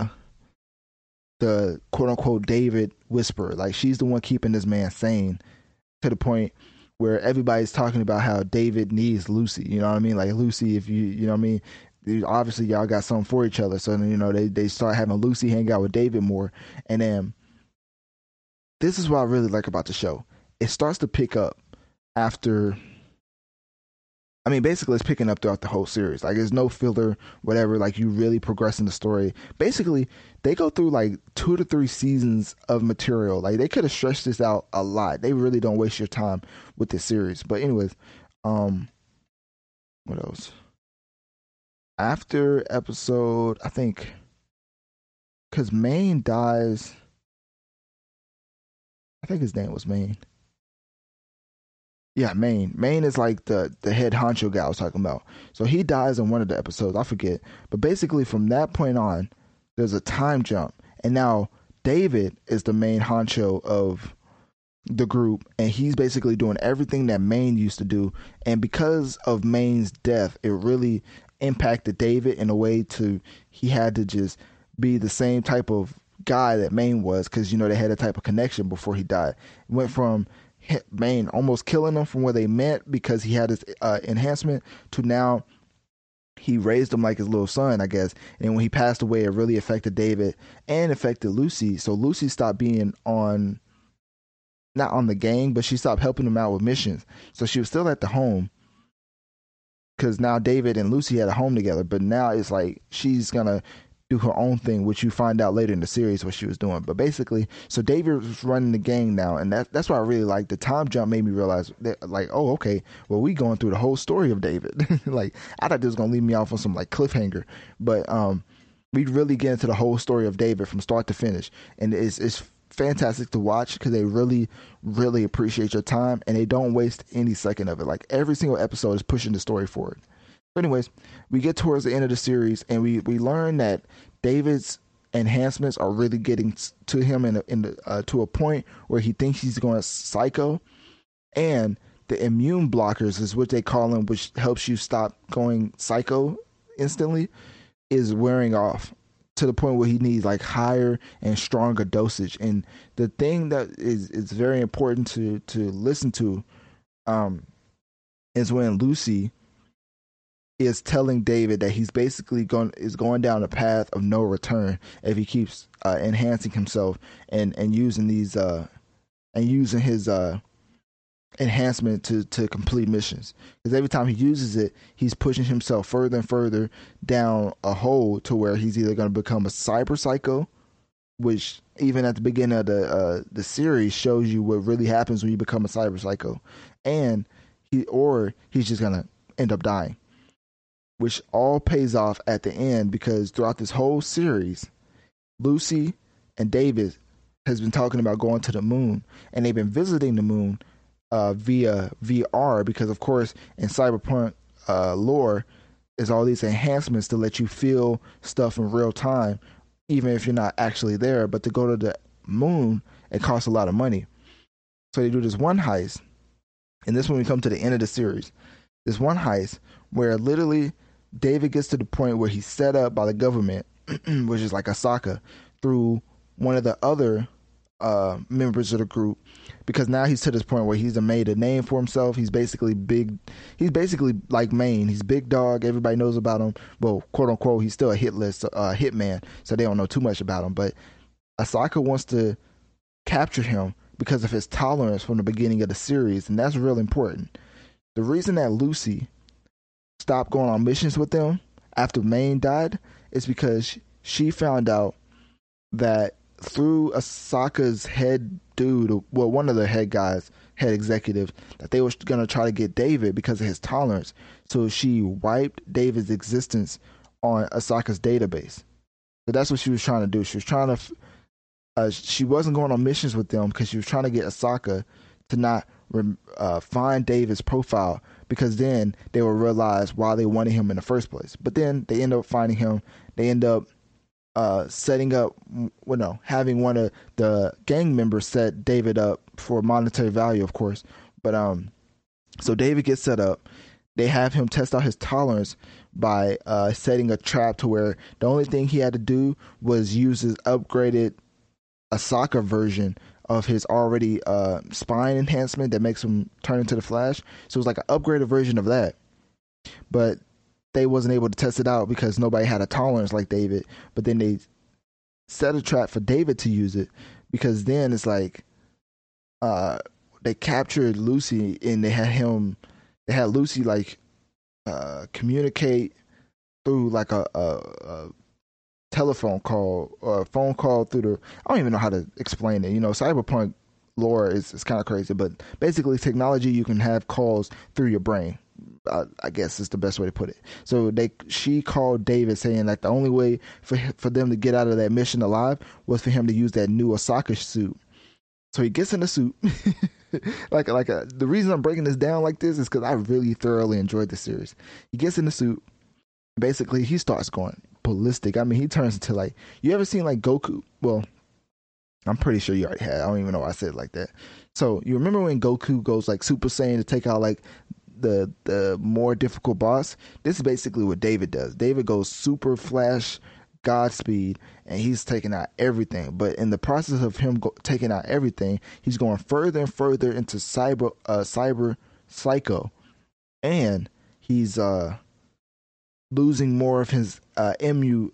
the quote unquote David whisperer. Like she's the one keeping this man sane, to the point where everybody's talking about how David needs Lucy. You know what I mean? Like Lucy, if you know what I mean, obviously y'all got something for each other. So you know they start having Lucy hang out with David more, and then this is what I really like about the show. It starts to pick up after. I mean, basically, it's picking up throughout the whole series. Like, there's no filler, whatever. Like, you really progress in the story. Basically, they go through like 2 to 3 seasons of material. Like, they could have stretched this out a lot. They really don't waste your time with this series. But anyways, what else? After episode, I think, because Maine dies. I think his name was Maine. Yeah, Maine. Maine is like the head honcho guy I was talking about. So he dies in one of the episodes. I forget. But basically, from that point on, there's a time jump. And now David is the main honcho of the group. And he's basically doing everything that Maine used to do. And because of Maine's death, it really impacted David in a way to he had to just be the same type of guy that Maine was. Because, you know, they had a type of connection before he died. It went from Maine almost killing him from where they met because he had his enhancement to now he raised him like his little son, I guess. And when he passed away, it really affected David and affected Lucy. So Lucy stopped being on, not on the gang, but she stopped helping him out with missions. So she was still at the home because now David and Lucy had a home together. But now it's like she's going to do her own thing, which you find out later in the series what she was doing. But basically, so David was running the gang now, and that's what I really like. The time jump made me realize that, like, oh, okay, well, we going through the whole story of David. Like, I thought this was gonna leave me off on some like cliffhanger, but we really get into the whole story of David from start to finish, and it's fantastic to watch because they really, really appreciate your time, and they don't waste any second of it. Like, every single episode is pushing the story forward. Anyways, we get towards the end of the series, and we learn that David's enhancements are really getting to him to a point where he thinks he's going psycho, and the immune blockers is what they call them, which helps you stop going psycho instantly, is wearing off to the point where he needs like higher and stronger dosage. And the thing that is very important to listen to is when Lucy is telling David that he's basically going down a path of no return if he keeps enhancing himself and using these and using his enhancement to complete missions. Because every time he uses it, he's pushing himself further and further down a hole to where he's either going to become a cyber psycho, which even at the beginning of the series shows you what really happens when you become a cyber psycho, and he's just going to end up dying. Which all pays off at the end because throughout this whole series, Lucy and David has been talking about going to the moon, and they've been visiting the moon via VR because, of course, in cyberpunk lore, is all these enhancements to let you feel stuff in real time, even if you're not actually there. But to go to the moon, it costs a lot of money. So they do this one heist, and this when we come to the end of the series. This one heist where literally David gets to the point where he's set up by the government, which is like Asaka, through one of the other members of the group, because now he's to this point where he's made a name for himself. He's basically big. He's basically like Maine. He's big dog. Everybody knows about him. Well, quote unquote, he's still a hitman, so they don't know too much about him. But Asaka wants to capture him because of his tolerance from the beginning of the series, and that's real important. The reason that Lucy stopped going on missions with them after Maine died is because she found out that through Asaka's head dude, well, one of the head executives, that they were going to try to get David because of his tolerance. So she wiped David's existence on Asaka's database. So that's what she was trying to do. She was trying to, she wasn't going on missions with them because she was trying to get Asaka to not find David's profile, because then they will realize why they wanted him in the first place. But then they end up finding him. They end up setting up, having one of the gang members set David up for monetary value, of course. But so David gets set up. They have him test out his tolerance by setting a trap to where the only thing he had to do was use his upgraded Asaka version of his already spine enhancement that makes him turn into the Flash. So it was like an upgraded version of that. But they wasn't able to test it out because nobody had a tolerance like David. But then they set a trap for David to use it, because then it's like they captured Lucy and they had Lucy like communicate through like a telephone call or a phone call through the, I don't even know how to explain it. Cyberpunk lore is kind of crazy, but basically technology, you can have calls through your brain. I guess is the best way to put it. So she called David saying that the only way for them to get out of that mission alive was for him to use that new Osaka suit. So he gets in the suit. The reason I'm breaking this down like this is because I really thoroughly enjoyed the series. He gets in the suit. Basically, he starts going ballistic. I mean, he turns into like, you ever seen like Goku? Well, I'm pretty sure you already had. I don't even know why I said it like that. So you remember when Goku goes like Super Saiyan to take out like the more difficult boss? This is basically what David does. David goes super flash Godspeed, and he's taking out everything. But in the process of him taking out everything, he's going further and further into cyber psycho, and he's losing more of his immune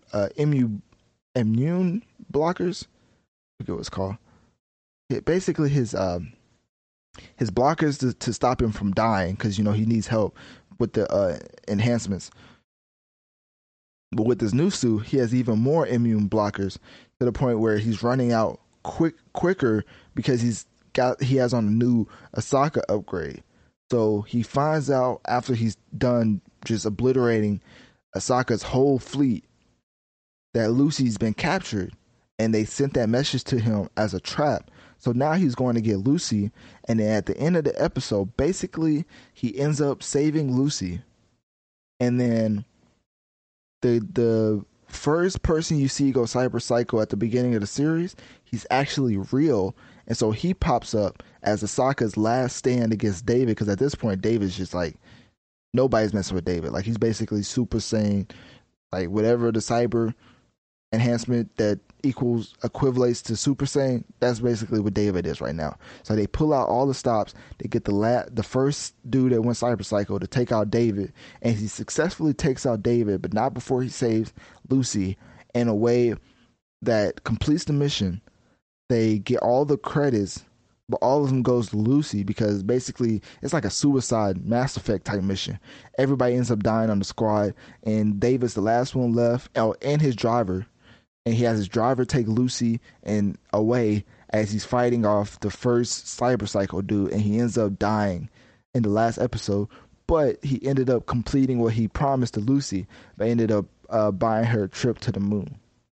blockers. I forget what it's called. Basically, his blockers to stop him from dying, because he needs help with the enhancements. But with this new suit, he has even more immune blockers, to the point where he's running out quicker because he has on a new Osaka upgrade. So he finds out after he's done just obliterating Osaka's whole fleet that Lucy's been captured, and they sent that message to him as a trap. So now he's going to get Lucy, and then at the end of the episode, basically he ends up saving Lucy. And then the first person you see go cyber psycho at the beginning of the series, he's actually real. And so he pops up as Osaka's last stand against David, because at this point David's just like, nobody's messing with David. Like, he's basically Super Saiyan, like whatever the cyber enhancement that equivalates to Super Saiyan, that's basically what David is right now. So they pull out all the stops. They get the first dude that went cyber psycho to take out David, and he successfully takes out David, but not before he saves Lucy in a way that completes the mission. They get all the credits, but all of them goes to Lucy, because basically it's like a suicide Mass Effect type mission. Everybody ends up dying on the squad, and David's the last one left, and his driver. And he has his driver take Lucy and away as he's fighting off the first cyber psycho dude, and he ends up dying in the last episode. But he ended up completing what he promised to Lucy, but ended up buying her a trip to the moon.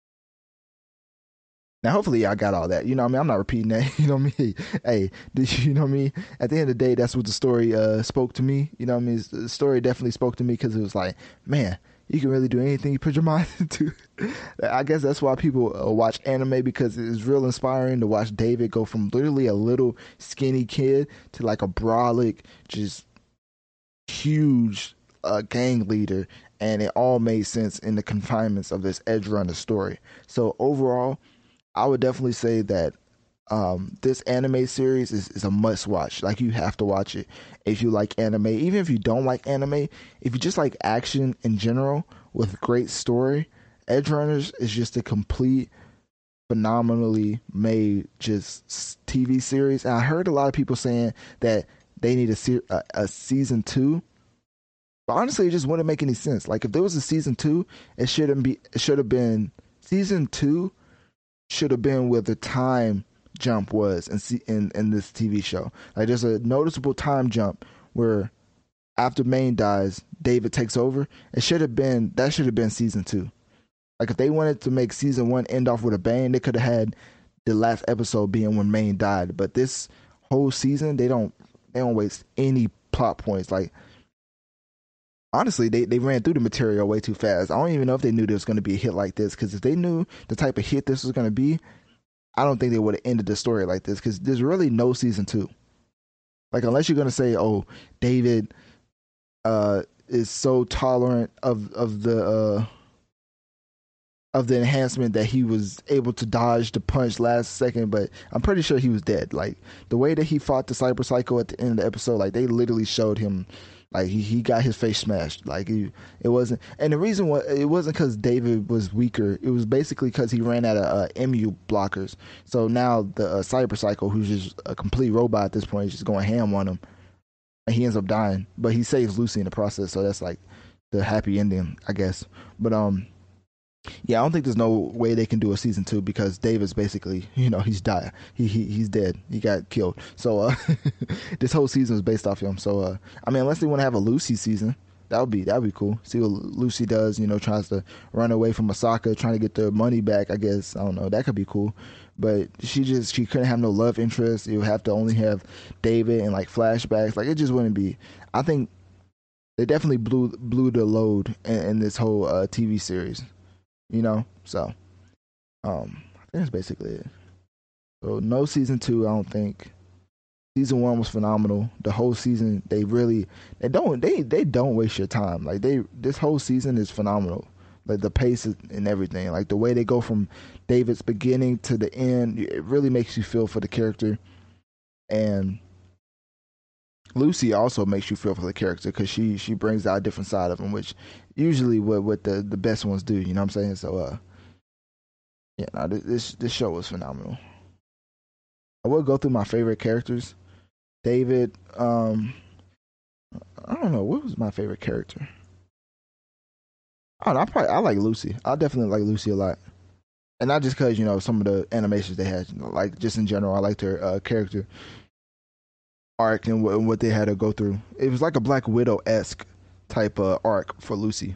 Now, hopefully I got all that. You know what I mean? I'm not repeating that. You know what I mean? Hey, you know what I mean? At the end of the day, that's what the story spoke to me. You know what I mean? The story definitely spoke to me, because it was like, man, you can really do anything you put your mind into. I guess that's why people watch anime, because it's real inspiring to watch David go from literally a little skinny kid to like a brolic, just huge gang leader. And it all made sense in the confinements of this Edgerunner story. So overall, I would definitely say that this anime series is a must watch. Like, you have to watch it if you like anime. Even if you don't like anime, if you just like action in general with great story, Edgerunners is just a complete, phenomenally made just TV series. And I heard a lot of people saying that they need a season 2. But honestly, it just wouldn't make any sense. Like, if there was a season 2, it should have been season 2 should have been where the time jump was in this TV show. Like, there's a noticeable time jump where after Maine dies, David takes over. That should have been season 2. Like, if they wanted to make season 1 end off with a bang, they could have had the last episode being when Maine died. But this whole season, they don't waste any plot points. Like, honestly, they ran through the material way too fast. I don't even know if they knew there was going to be a hit like this, because if they knew the type of hit this was going to be, I don't think they would have ended the story like this, because there's really no season 2. Like, unless you're going to say, oh, David is so tolerant of the enhancement that he was able to dodge the punch last second, but I'm pretty sure he was dead. Like, the way that he fought the cyber psycho at the end of the episode, like, they literally showed him Like he got his face smashed. Like it wasn't, and the reason it wasn't because David was weaker. It was basically because he ran out of MU blockers. So now the Cyber Psycho, who's just a complete robot at this point, is just going ham on him, and he ends up dying. But he saves Lucy in the process, so that's like the happy ending, I guess. But yeah, I don't think there's no way they can do a season 2 because David's basically, he's died. He's dead. He got killed. So this whole season was based off him. So I mean, unless they want to have a Lucy season, that'd be cool. See what Lucy does. Tries to run away from Masaka, trying to get their money back. I guess, I don't know. That could be cool. But she couldn't have no love interest. You have to only have David and like flashbacks. Like it just wouldn't be. I think they definitely blew the load in this whole TV series. So I think that's basically it. So no season 2, I don't think. Season 1 was phenomenal. The whole season, they don't waste your time. Like this whole season is phenomenal. Like the pace and everything. Like the way they go from David's beginning to the end, it really makes you feel for the character. And Lucy also makes you feel for the character because she brings out a different side of him, which usually what the best ones do. You know what I'm saying? So yeah, no, this show was phenomenal. I will go through my favorite characters. David, I don't know, what was my favorite character? I don't know, I like Lucy. I definitely like Lucy a lot. And not just because, some of the animations they had, like just in general, I liked her character arc and what they had to go through. It was like a Black Widow-esque type of arc for Lucy.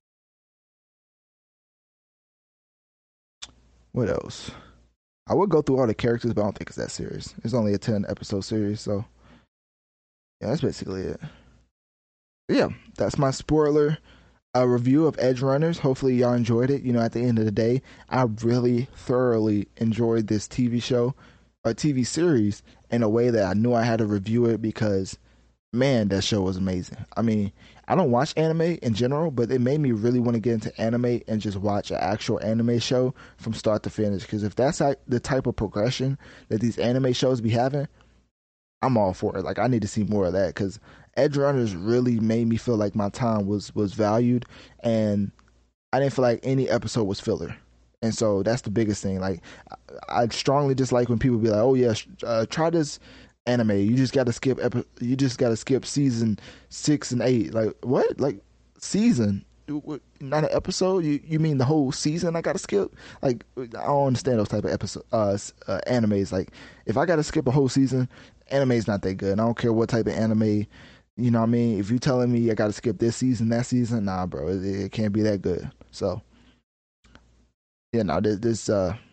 What else? I would go through all the characters, but I don't think it's that serious. It's only a 10-episode series, so yeah, that's basically it. But yeah, that's my spoiler review of Edge Runners. Hopefully y'all enjoyed it. At the end of the day, I really thoroughly enjoyed this TV show or TV series in a way that I knew I had to review it because, man, that show was amazing. I mean, I don't watch anime in general, but it made me really want to get into anime and just watch an actual anime show from start to finish. Because if that's the type of progression that these anime shows be having, I'm all for it. Like, I need to see more of that because Edge Runners really made me feel like my time was valued, and I didn't feel like any episode was filler. And so that's the biggest thing. Like, I strongly dislike when people be like, "Oh yeah, try this anime. You just got to skip season 6 and 8." Like, what? Like, season? Not an episode? You mean the whole season I got to skip? Like, I don't understand those type of animes. Like, if I got to skip a whole season, anime's not that good. I don't care what type of anime. You know what I mean? If you telling me I got to skip this season, that season, nah, bro, it can't be that good. So, yeah, no, this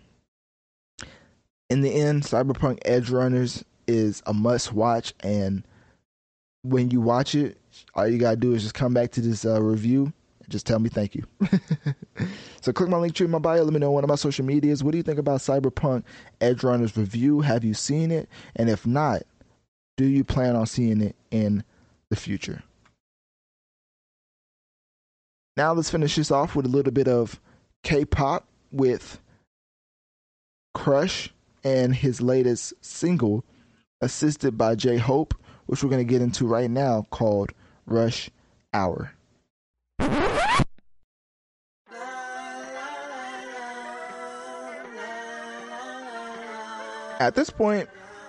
in the end, Cyberpunk Edge Runners is a must watch, and when you watch it, all you gotta do is just come back to this review and just tell me thank you. So click my link tree in my bio. Let me know on one of my social medias. What do you think about Cyberpunk Edge Runners review? Have you seen it? And if not, do you plan on seeing it in the future? Now let's finish this off with a little bit of K-pop with Crush and his latest single, assisted by J-Hope, which we're going to get into right now, called Rush Hour. At this point,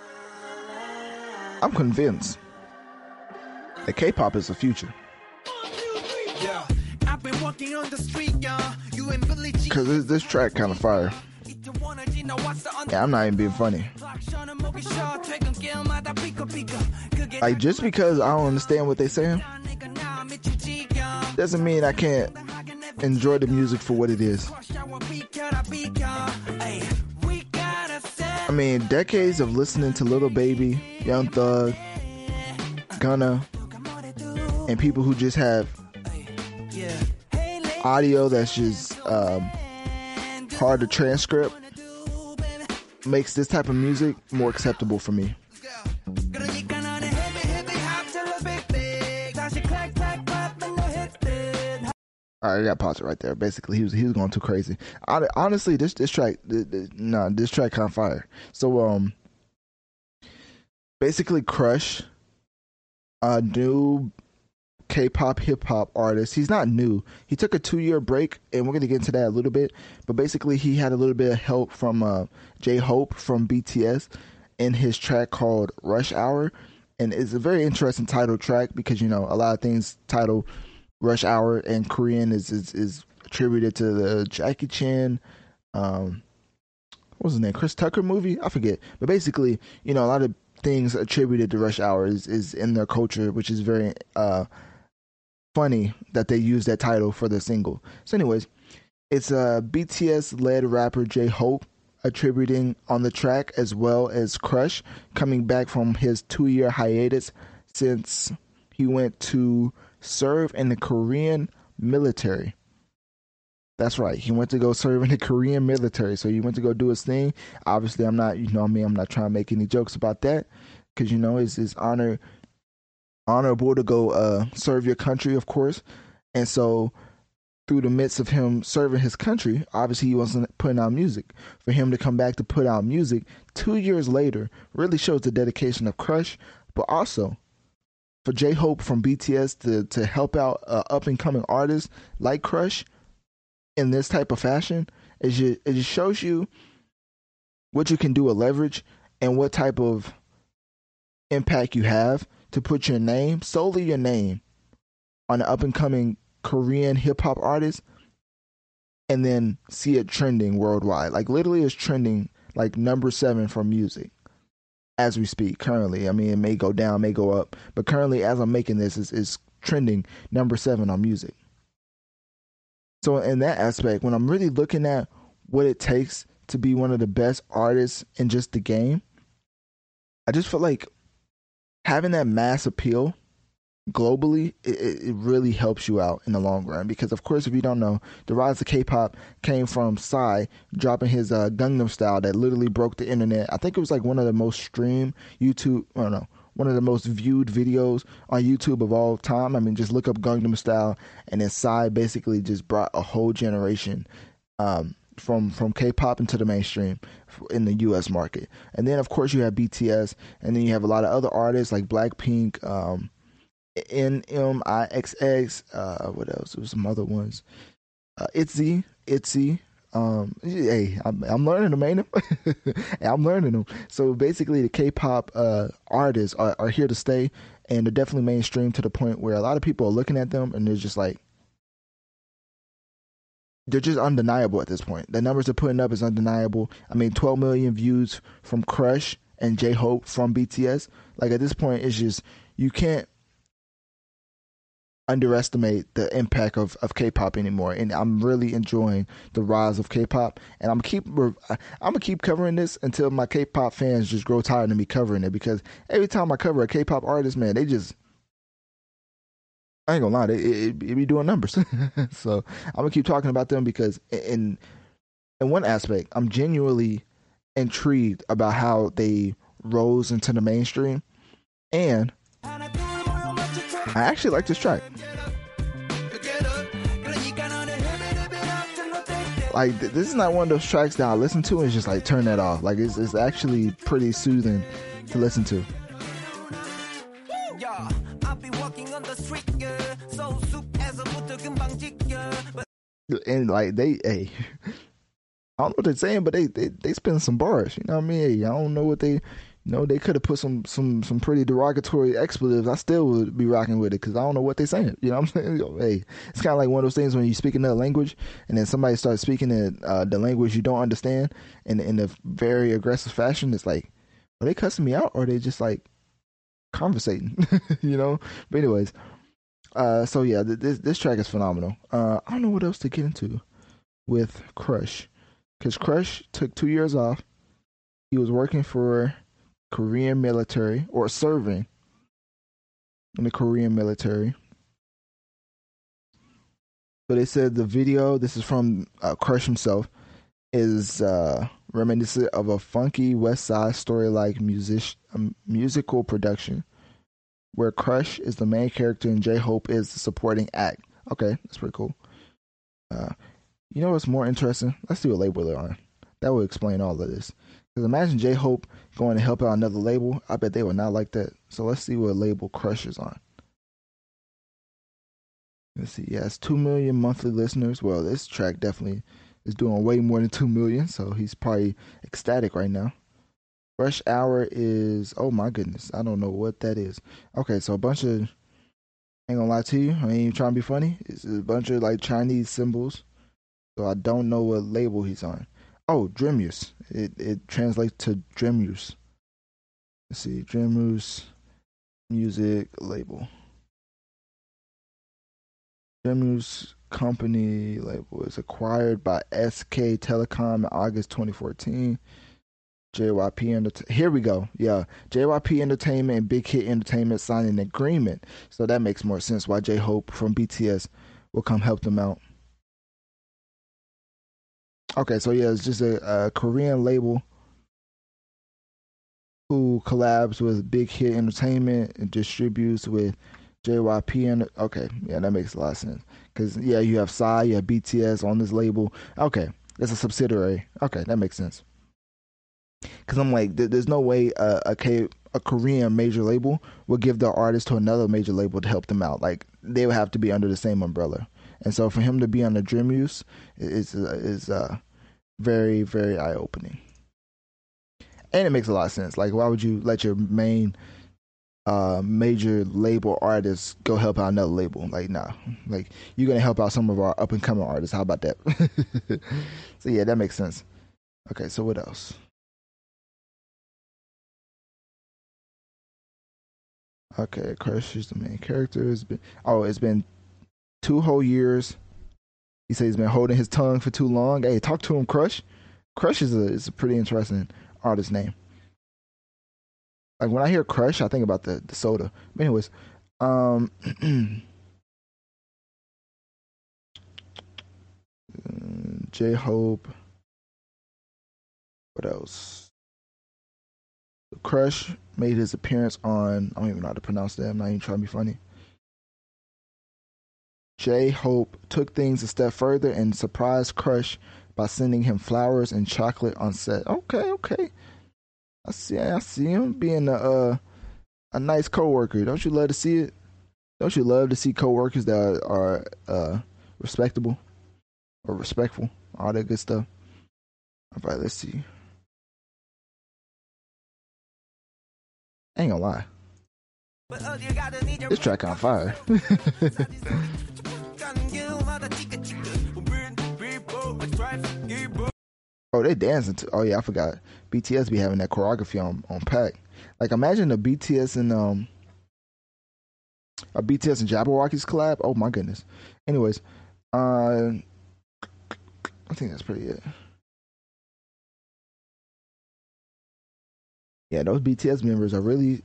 I'm convinced that K-pop is the future. Because this track kind of fire. Yeah, I'm not even being funny. Like, just because I don't understand what they're saying doesn't mean I can't enjoy the music for what it is. I mean, decades of listening to Lil Baby, Young Thug, Gunna, and people who just have audio that's just hard to transcript makes this type of music more acceptable for me. Alright, I got to pause it right there. Basically, he was going too crazy. Honestly, this track, this track kind of fire. So, basically, Crush, a new K-pop hip hop artist. He's not new. He took a 2-year break, and we're gonna get into that a little bit. But basically, he had a little bit of help from J-Hope from BTS in his track called Rush Hour, and it's a very interesting title track because a lot of things titled Rush Hour in Korean is attributed to the Jackie Chan, what was his name, Chris Tucker movie? I forget. But basically, a lot of things attributed to Rush Hour is in their culture, which is very funny that they use that title for the single. So anyways, it's a BTS-led rapper J-Hope attributing on the track, as well as Crush coming back from his 2-year hiatus since he went to serve in the Korean military. That's right. He went to go serve in the Korean military. So he went to go do his thing. Obviously, I'm not, I'm not trying to make any jokes about that because, it's honorable to go serve your country, of course. And so through the midst of him serving his country, obviously he wasn't putting out music. For him to come back to put out music 2 years later really shows the dedication of Crush, but also for J-Hope from BTS to help out up-and-coming artists like Crush in this type of fashion, it just shows you what you can do with leverage and what type of impact you have to put your name, solely your name, on an up-and-coming Korean hip-hop artist and then see it trending worldwide. Like, literally it's trending like number 7 for music as we speak currently. I mean, it may go down, may go up, but currently as I'm making this, is trending number 7 on music. So in that aspect, when I'm really looking at what it takes to be one of the best artists in just the game, I just feel like having that mass appeal globally, it really helps you out in the long run. Because, of course, if you don't know, the rise of K-pop came from Psy dropping his Gangnam Style that literally broke the internet. I think it was like one of the most streamed YouTube, I don't know, one of the most viewed videos on YouTube of all time. I mean, just look up Gangnam Style, and then Psy basically just brought a whole generation from K-pop into the mainstream in the U.S. market. And then, of course, you have BTS, and then you have a lot of other artists like Blackpink, NMIXX, what else? There was some other ones. ITZY. Hey, I'm learning them, ain't it? I'm learning them. So basically, the K-pop artists are here to stay, and they're definitely mainstream to the point where a lot of people are looking at them, and they're just like, they're just undeniable at this point. The numbers they're putting up is undeniable. I mean, 12 million views from Crush and J-Hope from BTS. Like, at this point, it's just, you can't underestimate the impact of K-pop anymore, and I'm really enjoying the rise of K-pop, and I'm gonna keep covering this until my K-pop fans just grow tired of me covering it, because every time I cover a K-pop artist, man, they just, I ain't gonna lie, it be doing numbers. So I'm gonna keep talking about them because in one aspect, I'm genuinely intrigued about how they rose into the mainstream, and I actually like this track. Like, this is not one of those tracks that I listen to and just like turn that off. Like, it's actually pretty soothing to listen to. And like I don't know what they're saying, but they spin some bars. You know what I mean? Hey, I don't know what they. They could have put some pretty derogatory expletives. I still would be rocking with it because I don't know what they're saying. You know what I'm saying? Hey, it's kind of like one of those things when you speak another language and then somebody starts speaking the language you don't understand in a very aggressive fashion. It's like, are they cussing me out or are they just like conversating? But anyways, so yeah, this track is phenomenal. I don't know what else to get into with Crush, because Crush took 2 years off. He was working for Korean military, or serving in the Korean military. So they said the video, this is from Crush himself, is reminiscent of a funky West Side Story-like musical production, where Crush is the main character and J-Hope is the supporting act. Okay, that's pretty cool. You know what's more interesting? Let's see what label they're on. That will explain all of this. Because imagine J-Hope going to help out another label. I bet they would not like that. So let's see what label Crush is on. Let's see. Yeah, it's 2 million monthly listeners. Well, this track definitely is doing way more than 2 million, so he's probably ecstatic right now. Rush Hour is, oh my goodness, I don't know what that is. Okay, so a bunch of, ain't gonna lie to you, I ain't even trying to be funny. It's a bunch of like Chinese symbols, so I don't know what label he's on. Oh, Dreamuse. It translates to Dreamuse. Let's see, Dreamuse music label. Dreamuse company label is acquired by SK Telecom in August 2014. JYP Entertainment. Here we go. Yeah. JYP Entertainment and Big Hit Entertainment signed an agreement. So that makes more sense why J-Hope from BTS will come help them out. Okay, so yeah, it's just a Korean label who collabs with Big Hit Entertainment and distributes with JYP. And okay, yeah, that makes a lot of sense. Because, yeah, you have Psy, you have BTS on this label. Okay, it's a subsidiary. Okay, that makes sense. Because I'm like, there's no way a Korean major label will give their artist to another major label to help them out. Like, they would have to be under the same umbrella. And so for him to be on the Dreamuse is very, very eye-opening. And it makes a lot of sense. Like, why would you let your main major label artists go help out another label? Like, nah. Like, you're going to help out some of our up-and-coming artists. How about that? So, yeah, that makes sense. Okay, so what else? Okay, Crush is the main character. It's been 2 whole years. He said he's been holding his tongue for too long. Hey, talk to him, Crush. Crush is a pretty interesting artist name. Like, when I hear Crush, I think about the soda. But anyways, J-Hope. What else? Crush made his appearance on, I don't even know how to pronounce that. I'm not even trying to be funny. J-Hope took things a step further and surprised Crush by sending him flowers and chocolate on set. Okay. I see him being a nice coworker. Don't you love to see it? Don't you love to see coworkers that are respectable or respectful? All that good stuff. All right, let's see. I ain't gonna lie. This track on fire. Oh, they dancing too. Oh yeah, I forgot. BTS be having that choreography on Pack. Like, imagine a BTS and Jabberwockies collab. Oh my goodness. Anyways, I think that's pretty it. Yeah, those BTS members are really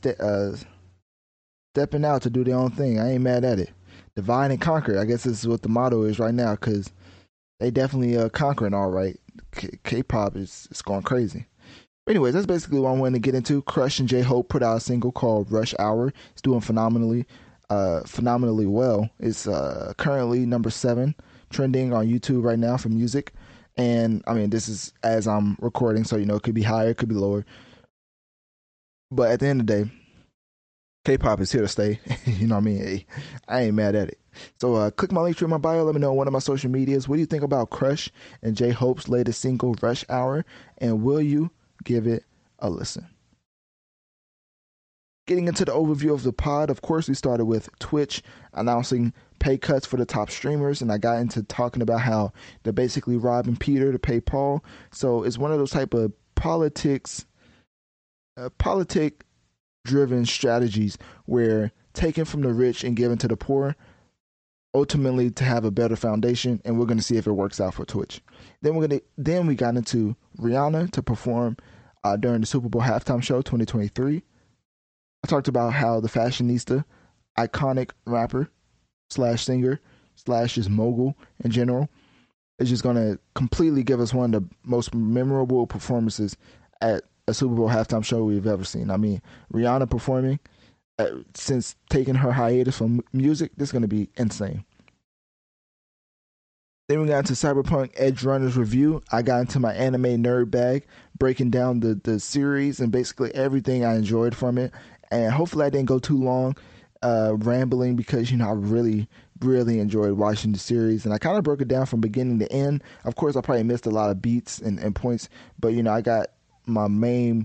stepping out to do their own thing. I ain't mad at it. Divide and conquer. I guess this is what the motto is right now, because they definitely conquering all right. K-pop is going crazy. But anyways, that's basically what I wanted to get into. Crush and J-Hope put out a single called Rush Hour. It's doing phenomenally well. It's currently number 7 trending on YouTube right now for music. And I mean, this is as I'm recording, so it could be higher, it could be lower. But at the end of the day, K-pop is here to stay. You know what I mean? Hey, I ain't mad at it. So click my link tree in my bio. Let me know on one of my social medias. What do you think about Crush and J-Hope's latest single, Rush Hour? And will you give it a listen? Getting into the overview of the pod, of course, we started with Twitch announcing pay cuts for the top streamers. And I got into talking about how they're basically robbing Peter to pay Paul. So it's one of those type of politic-driven strategies where taking from the rich and giving to the poor, ultimately to have a better foundation, and we're going to see if it works out for Twitch. Then we got into Rihanna to perform during the Super Bowl halftime show 2023. I talked about how the fashionista, iconic rapper / singer / just mogul in general, is just going to completely give us one of the most memorable performances at a Super Bowl halftime show we've ever seen. I mean, Rihanna performing since taking her hiatus from music, this is going to be insane. Then we got into Cyberpunk Edge Runners review. I got into my anime nerd bag, breaking down the series and basically everything I enjoyed from it. And hopefully I didn't go too long. rambling because, you know, I really enjoyed watching the series, and I kind of broke it down from beginning to end. Of course, I probably missed a lot of beats and points, but, you know, I got my main,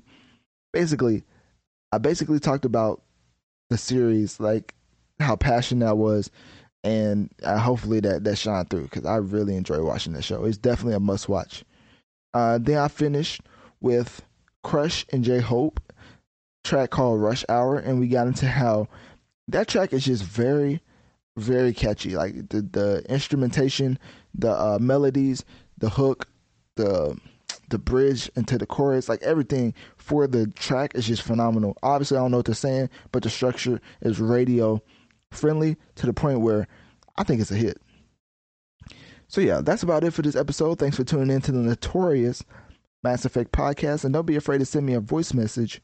I basically talked about the series, like how passionate I was, and hopefully that shined through, because I really enjoy watching the show. It's definitely a must watch. Then I finished with Crush and J-Hope, track called Rush Hour, and we got into how that track is just very, very catchy. Like the instrumentation, the melodies, the hook, the bridge into the chorus, like everything for the track is just phenomenal. Obviously, I don't know what they're saying, but the structure is radio friendly to the point where I think it's a hit. So yeah, that's about it for this episode. Thanks for tuning in to the Notorious Mass Effect podcast, and don't be afraid to send me a voice message.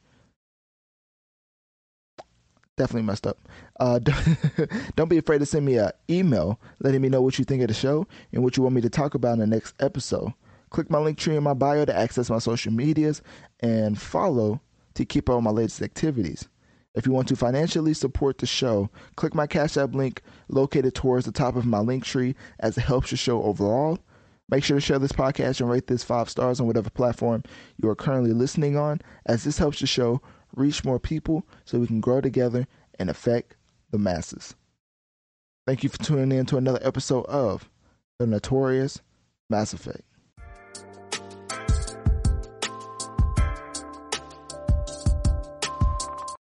Definitely messed up. Don't be afraid to send me an email letting me know what you think of the show and what you want me to talk about in the next episode. Click my link tree in my bio to access my social medias and follow to keep up with my latest activities. If you want to financially support the show, click my Cash App link located towards the top of my link tree, as it helps the show overall. Make sure to share this podcast and rate this 5 stars on whatever platform you are currently listening on, as this helps the show reach more people so we can grow together and affect the masses. Thank you for tuning in to another episode of The Notorious Mass Effect.